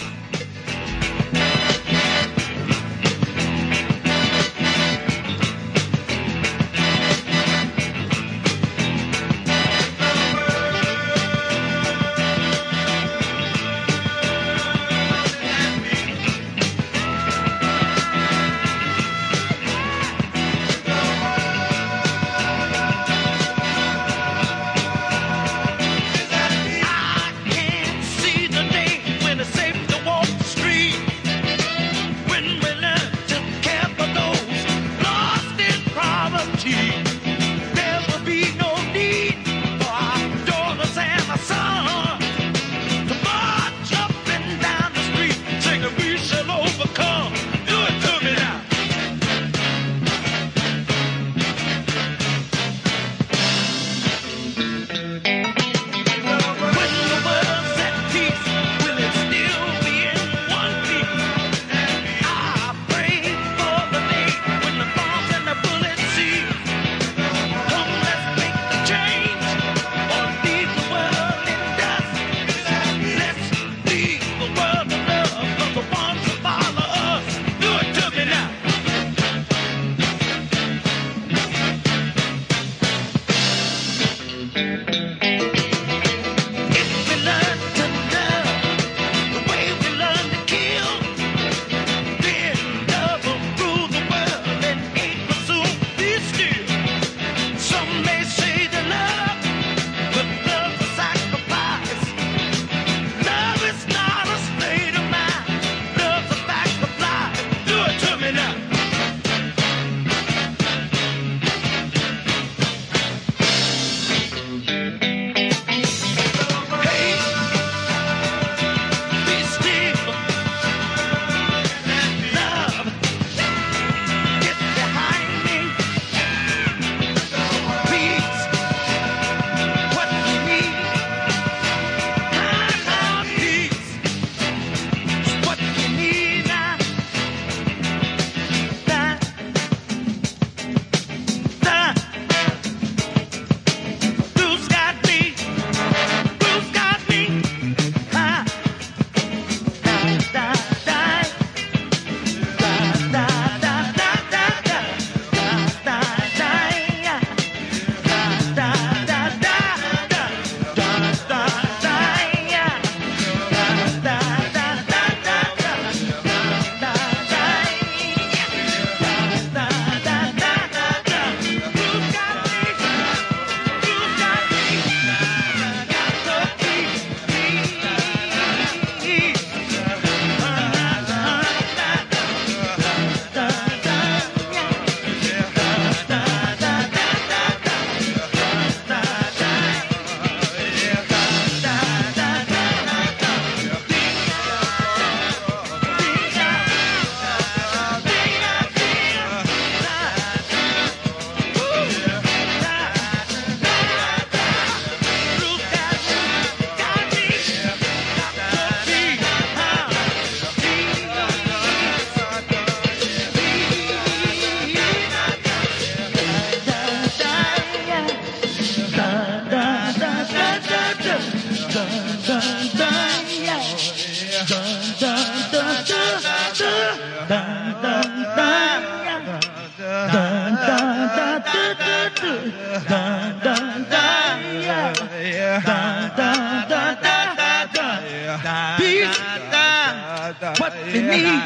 What we need,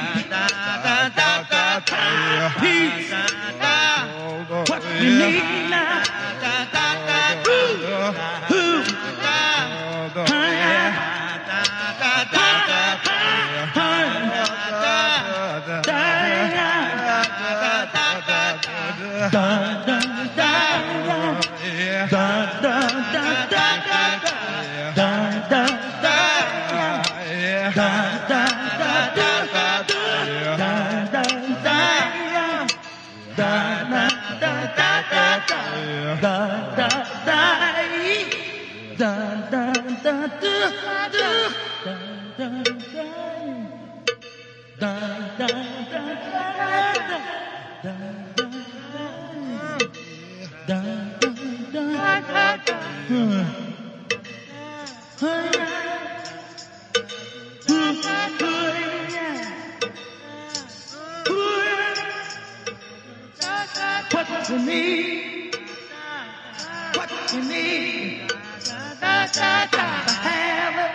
peace. What we need now, What you need, what you need, to have it.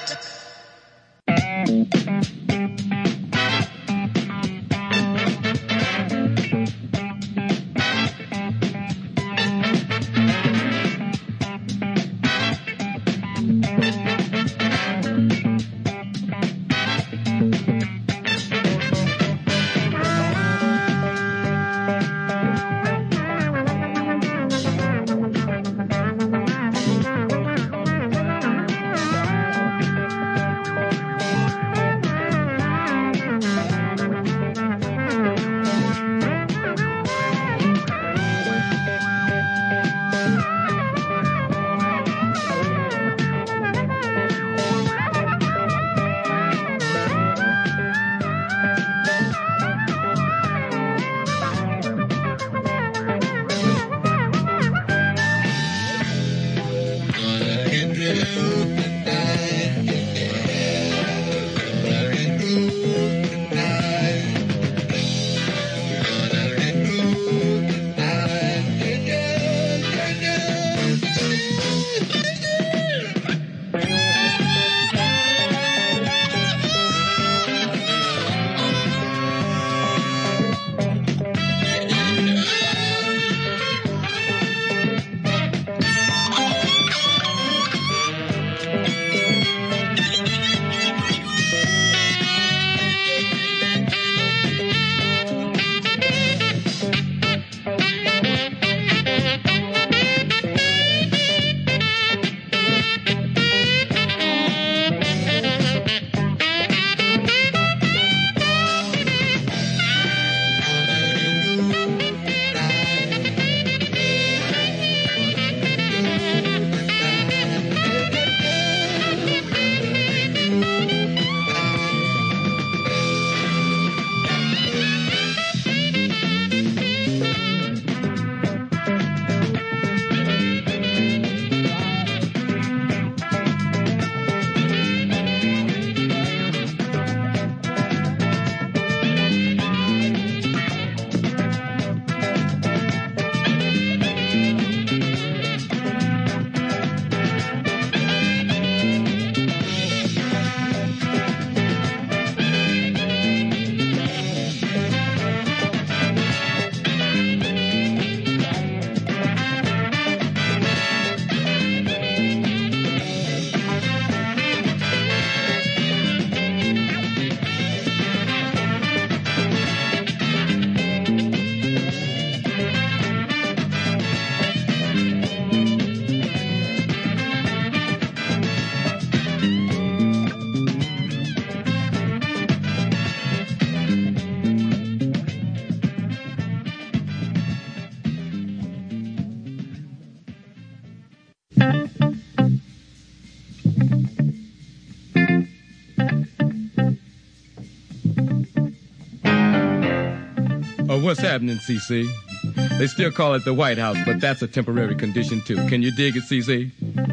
What's happening, CC? They still call it the White House, but that's a temporary condition, too. Can you dig it, CC?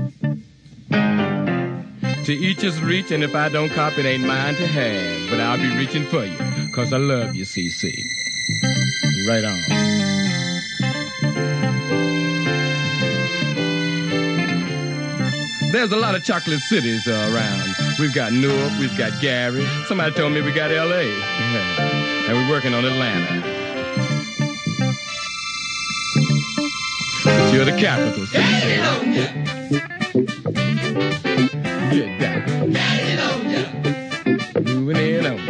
To each his reach, and if I don't cop, it ain't mine to have. But I'll be reaching for you, 'cause I love you, CC. Right on. There's a lot of chocolate cities around. We've got Newark, we've got Gary. Somebody told me we got L.A. And we're working on Atlanta. But you're the capital, CC. Get down. Moving in on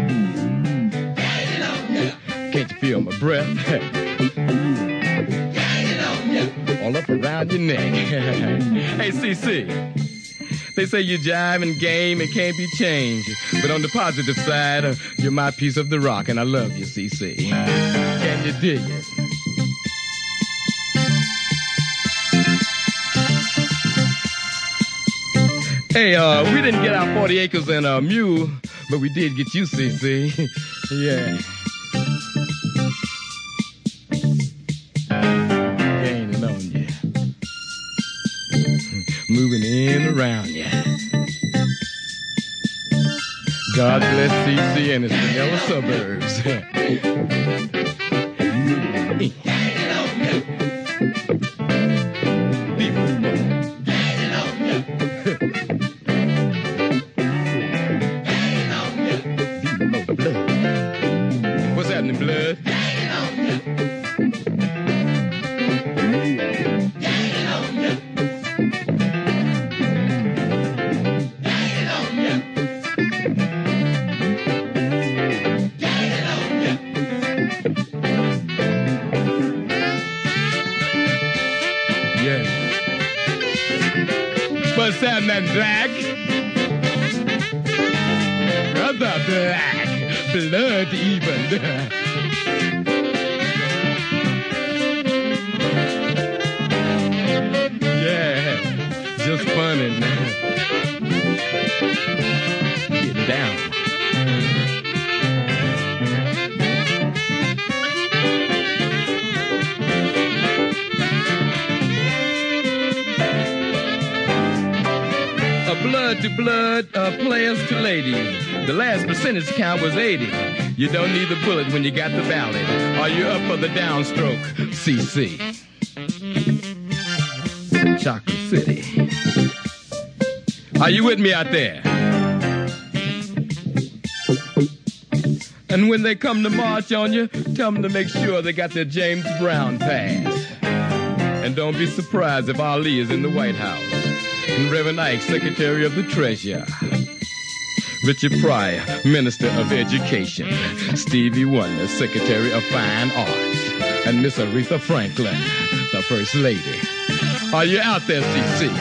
you. Can't you feel my breath? All up around your neck. Hey, CC. They say you jive and game and can't be changed. But on the positive side, you're my piece of the rock, and I love you, CC. Can you dig it? Hey, we didn't get our 40 acres and a mule, but we did get you, CC. Yeah. Gaining on you. playing around ya. God bless CC and its vanilla suburbs. What's happening, blood? What's happening, Black? Brother Black, blood even. Yeah, just funny now. Get down. Blood to blood, players to ladies. The last percentage count was 80. You don't need the bullet when you got the ballot. Are you up for the downstroke? CC. Chocolate City. Are you with me out there? And when they come to march on you, tell them to make sure they got their James Brown pass. And don't be surprised if Ali is in the White House. And Reverend Ike, Secretary of the Treasury. Richard Pryor, Minister of Education. Stevie Wonder, Secretary of Fine Arts. And Miss Aretha Franklin, the First Lady. Are you out there, CC?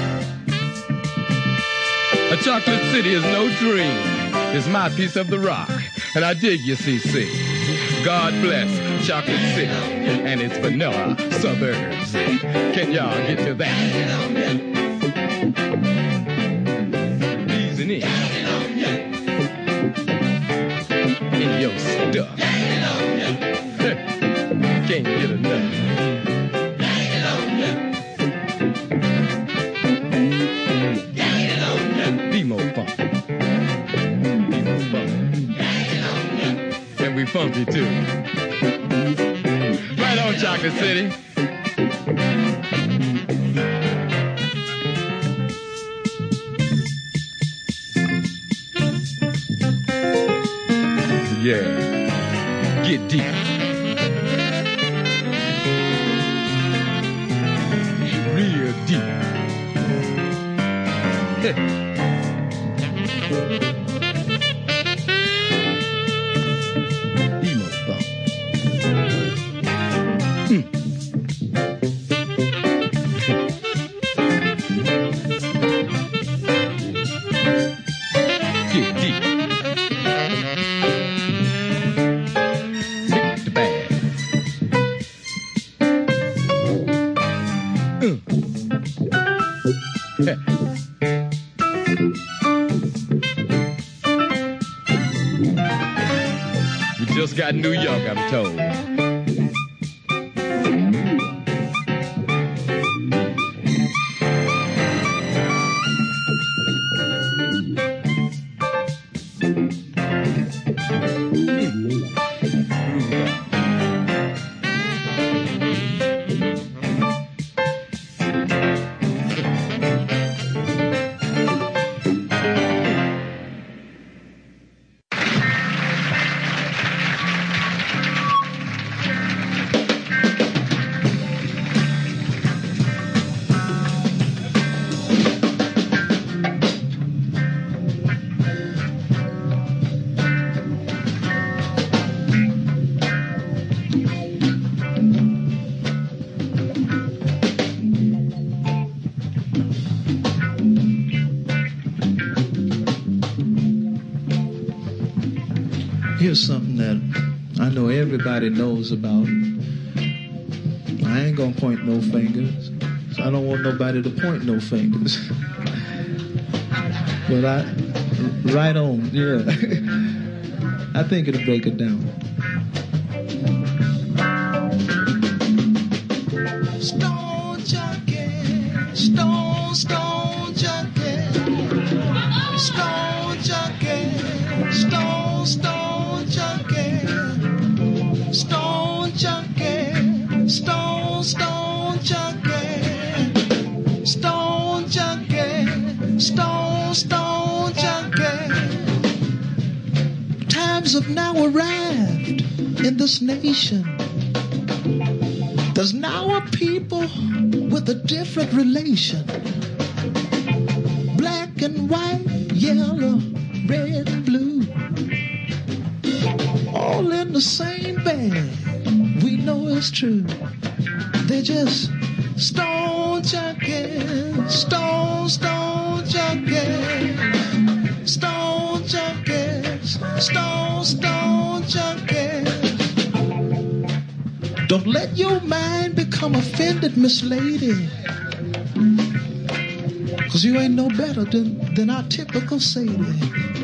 A chocolate city is no dream. It's my piece of the rock. And I dig you, CC. God bless Chocolate City and its vanilla suburbs. Can y'all get to that? Easing in your stuff. Can't get enough. Be more funky. Be more funky. And we funky too. Right on, Chocolate City. Yeah, get deep. Real deep. Emo funk. Get deep. We just got New York, I'm told. Here's something that I know everybody knows about. I ain't gonna point no fingers. So I don't want nobody to point no fingers. But right on, yeah. I think it'll break it down. Stone junkie, stone junkie. Stone, stone junkie. Times have now arrived in this nation. There's now a people with a different relation. Black and white, yellow, red and blue. All in the same bag. We know it's true. They're just stone junkies, stone, stone junkies, stone junkies, stone, stone junkies. Don't let your mind become offended, Miss Lady, 'cause you ain't no better than our typical Sadie.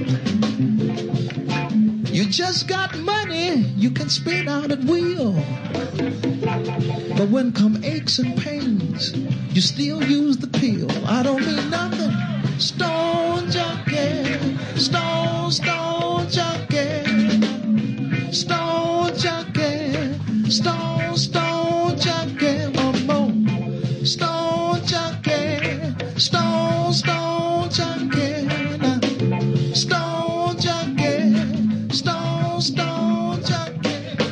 You just got money you can spend out at will. But when come aches and pains, you still use the pill. I don't mean nothing. Stone junkie, stone, stone junkie, stone junkie, stone, stone junkie, one more. Stone junkie, stone, stone junkie, stone junkie, stone, stone junkie.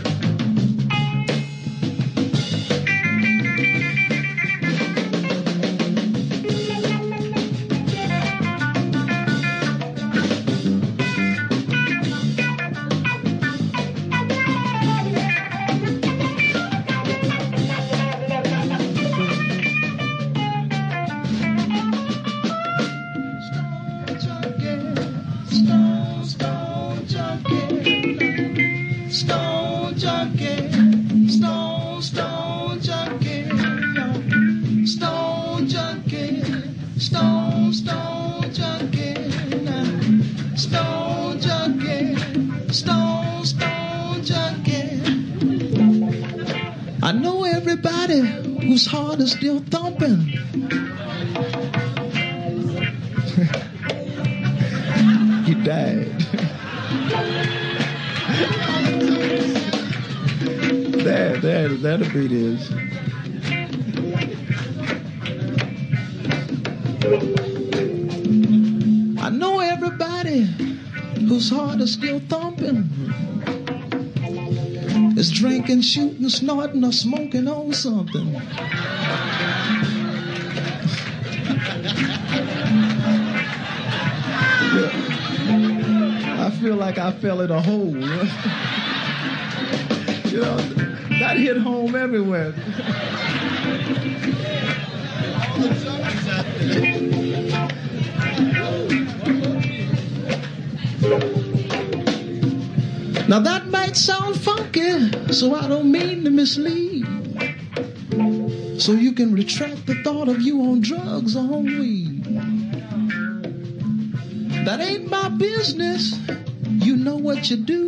Stone junkie, stone, stone junkie, stone junkie, stone, stone junkie, stone junkie, stone, stone junkie. I know everybody whose heart is still thumping. He died. That'll be this. I know everybody whose heart is still thumping is drinking, shooting, snorting, or smoking on something. I feel like I fell in a hole. You know, that hit home everywhere. Now that might sound funky, so I don't mean to mislead. So you can retract the thought of you on drugs or on weed. That ain't my business. You know what you do.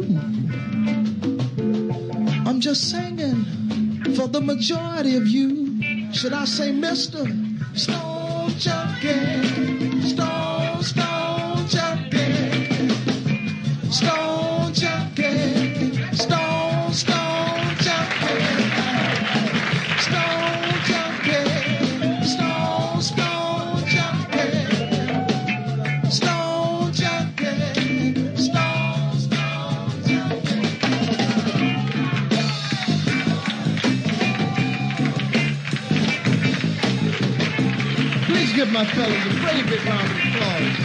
I'm just singing for the majority of you. Should I say Mr. Stone Junkie? Stone, Stone Junkie. Stone Junkie. Stone, Stone Junkie. Stone Junkie. Stone, Stone Junkie. Stone Junkie. Stone, Stone Junkie. Please give my fellas a very big round of applause.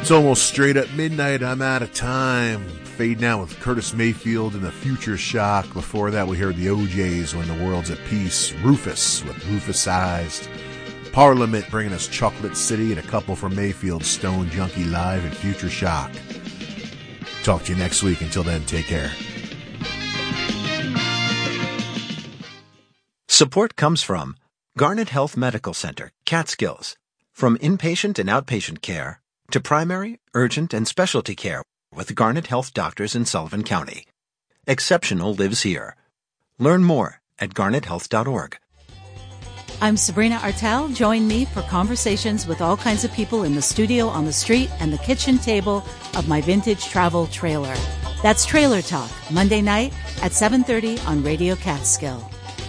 It's almost straight up midnight. I'm out of time. Fading out with Curtis Mayfield and the Future Shock. Before that, we heard the OJs, When the World's at Peace. Rufus with Rufusized. Parliament bringing us Chocolate City, and a couple from Mayfield, Stone Junkie Live and Future Shock. Talk to you next week. Until then, take care. Support comes from Garnet Health Medical Center, Catskills. From inpatient and outpatient care to primary, urgent, and specialty care with Garnet Health doctors in Sullivan County. Exceptional lives here. Learn more at garnethealth.org. I'm Sabrina Artel. Join me for conversations with all kinds of people in the studio, on the street, and the kitchen table of my vintage travel trailer. That's Trailer Talk, Monday night at 7:30 on Radio Catskill.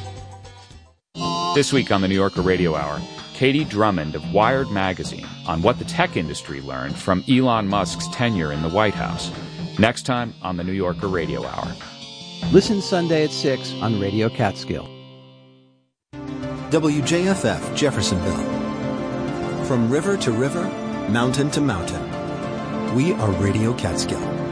This week on the New Yorker Radio Hour, Katie Drummond of Wired Magazine on what the tech industry learned from Elon Musk's tenure in the White House. Next time on the New Yorker Radio Hour. Listen Sunday at 6 on Radio Catskill. WJFF Jeffersonville. From river to river, mountain to mountain, we are Radio Catskill.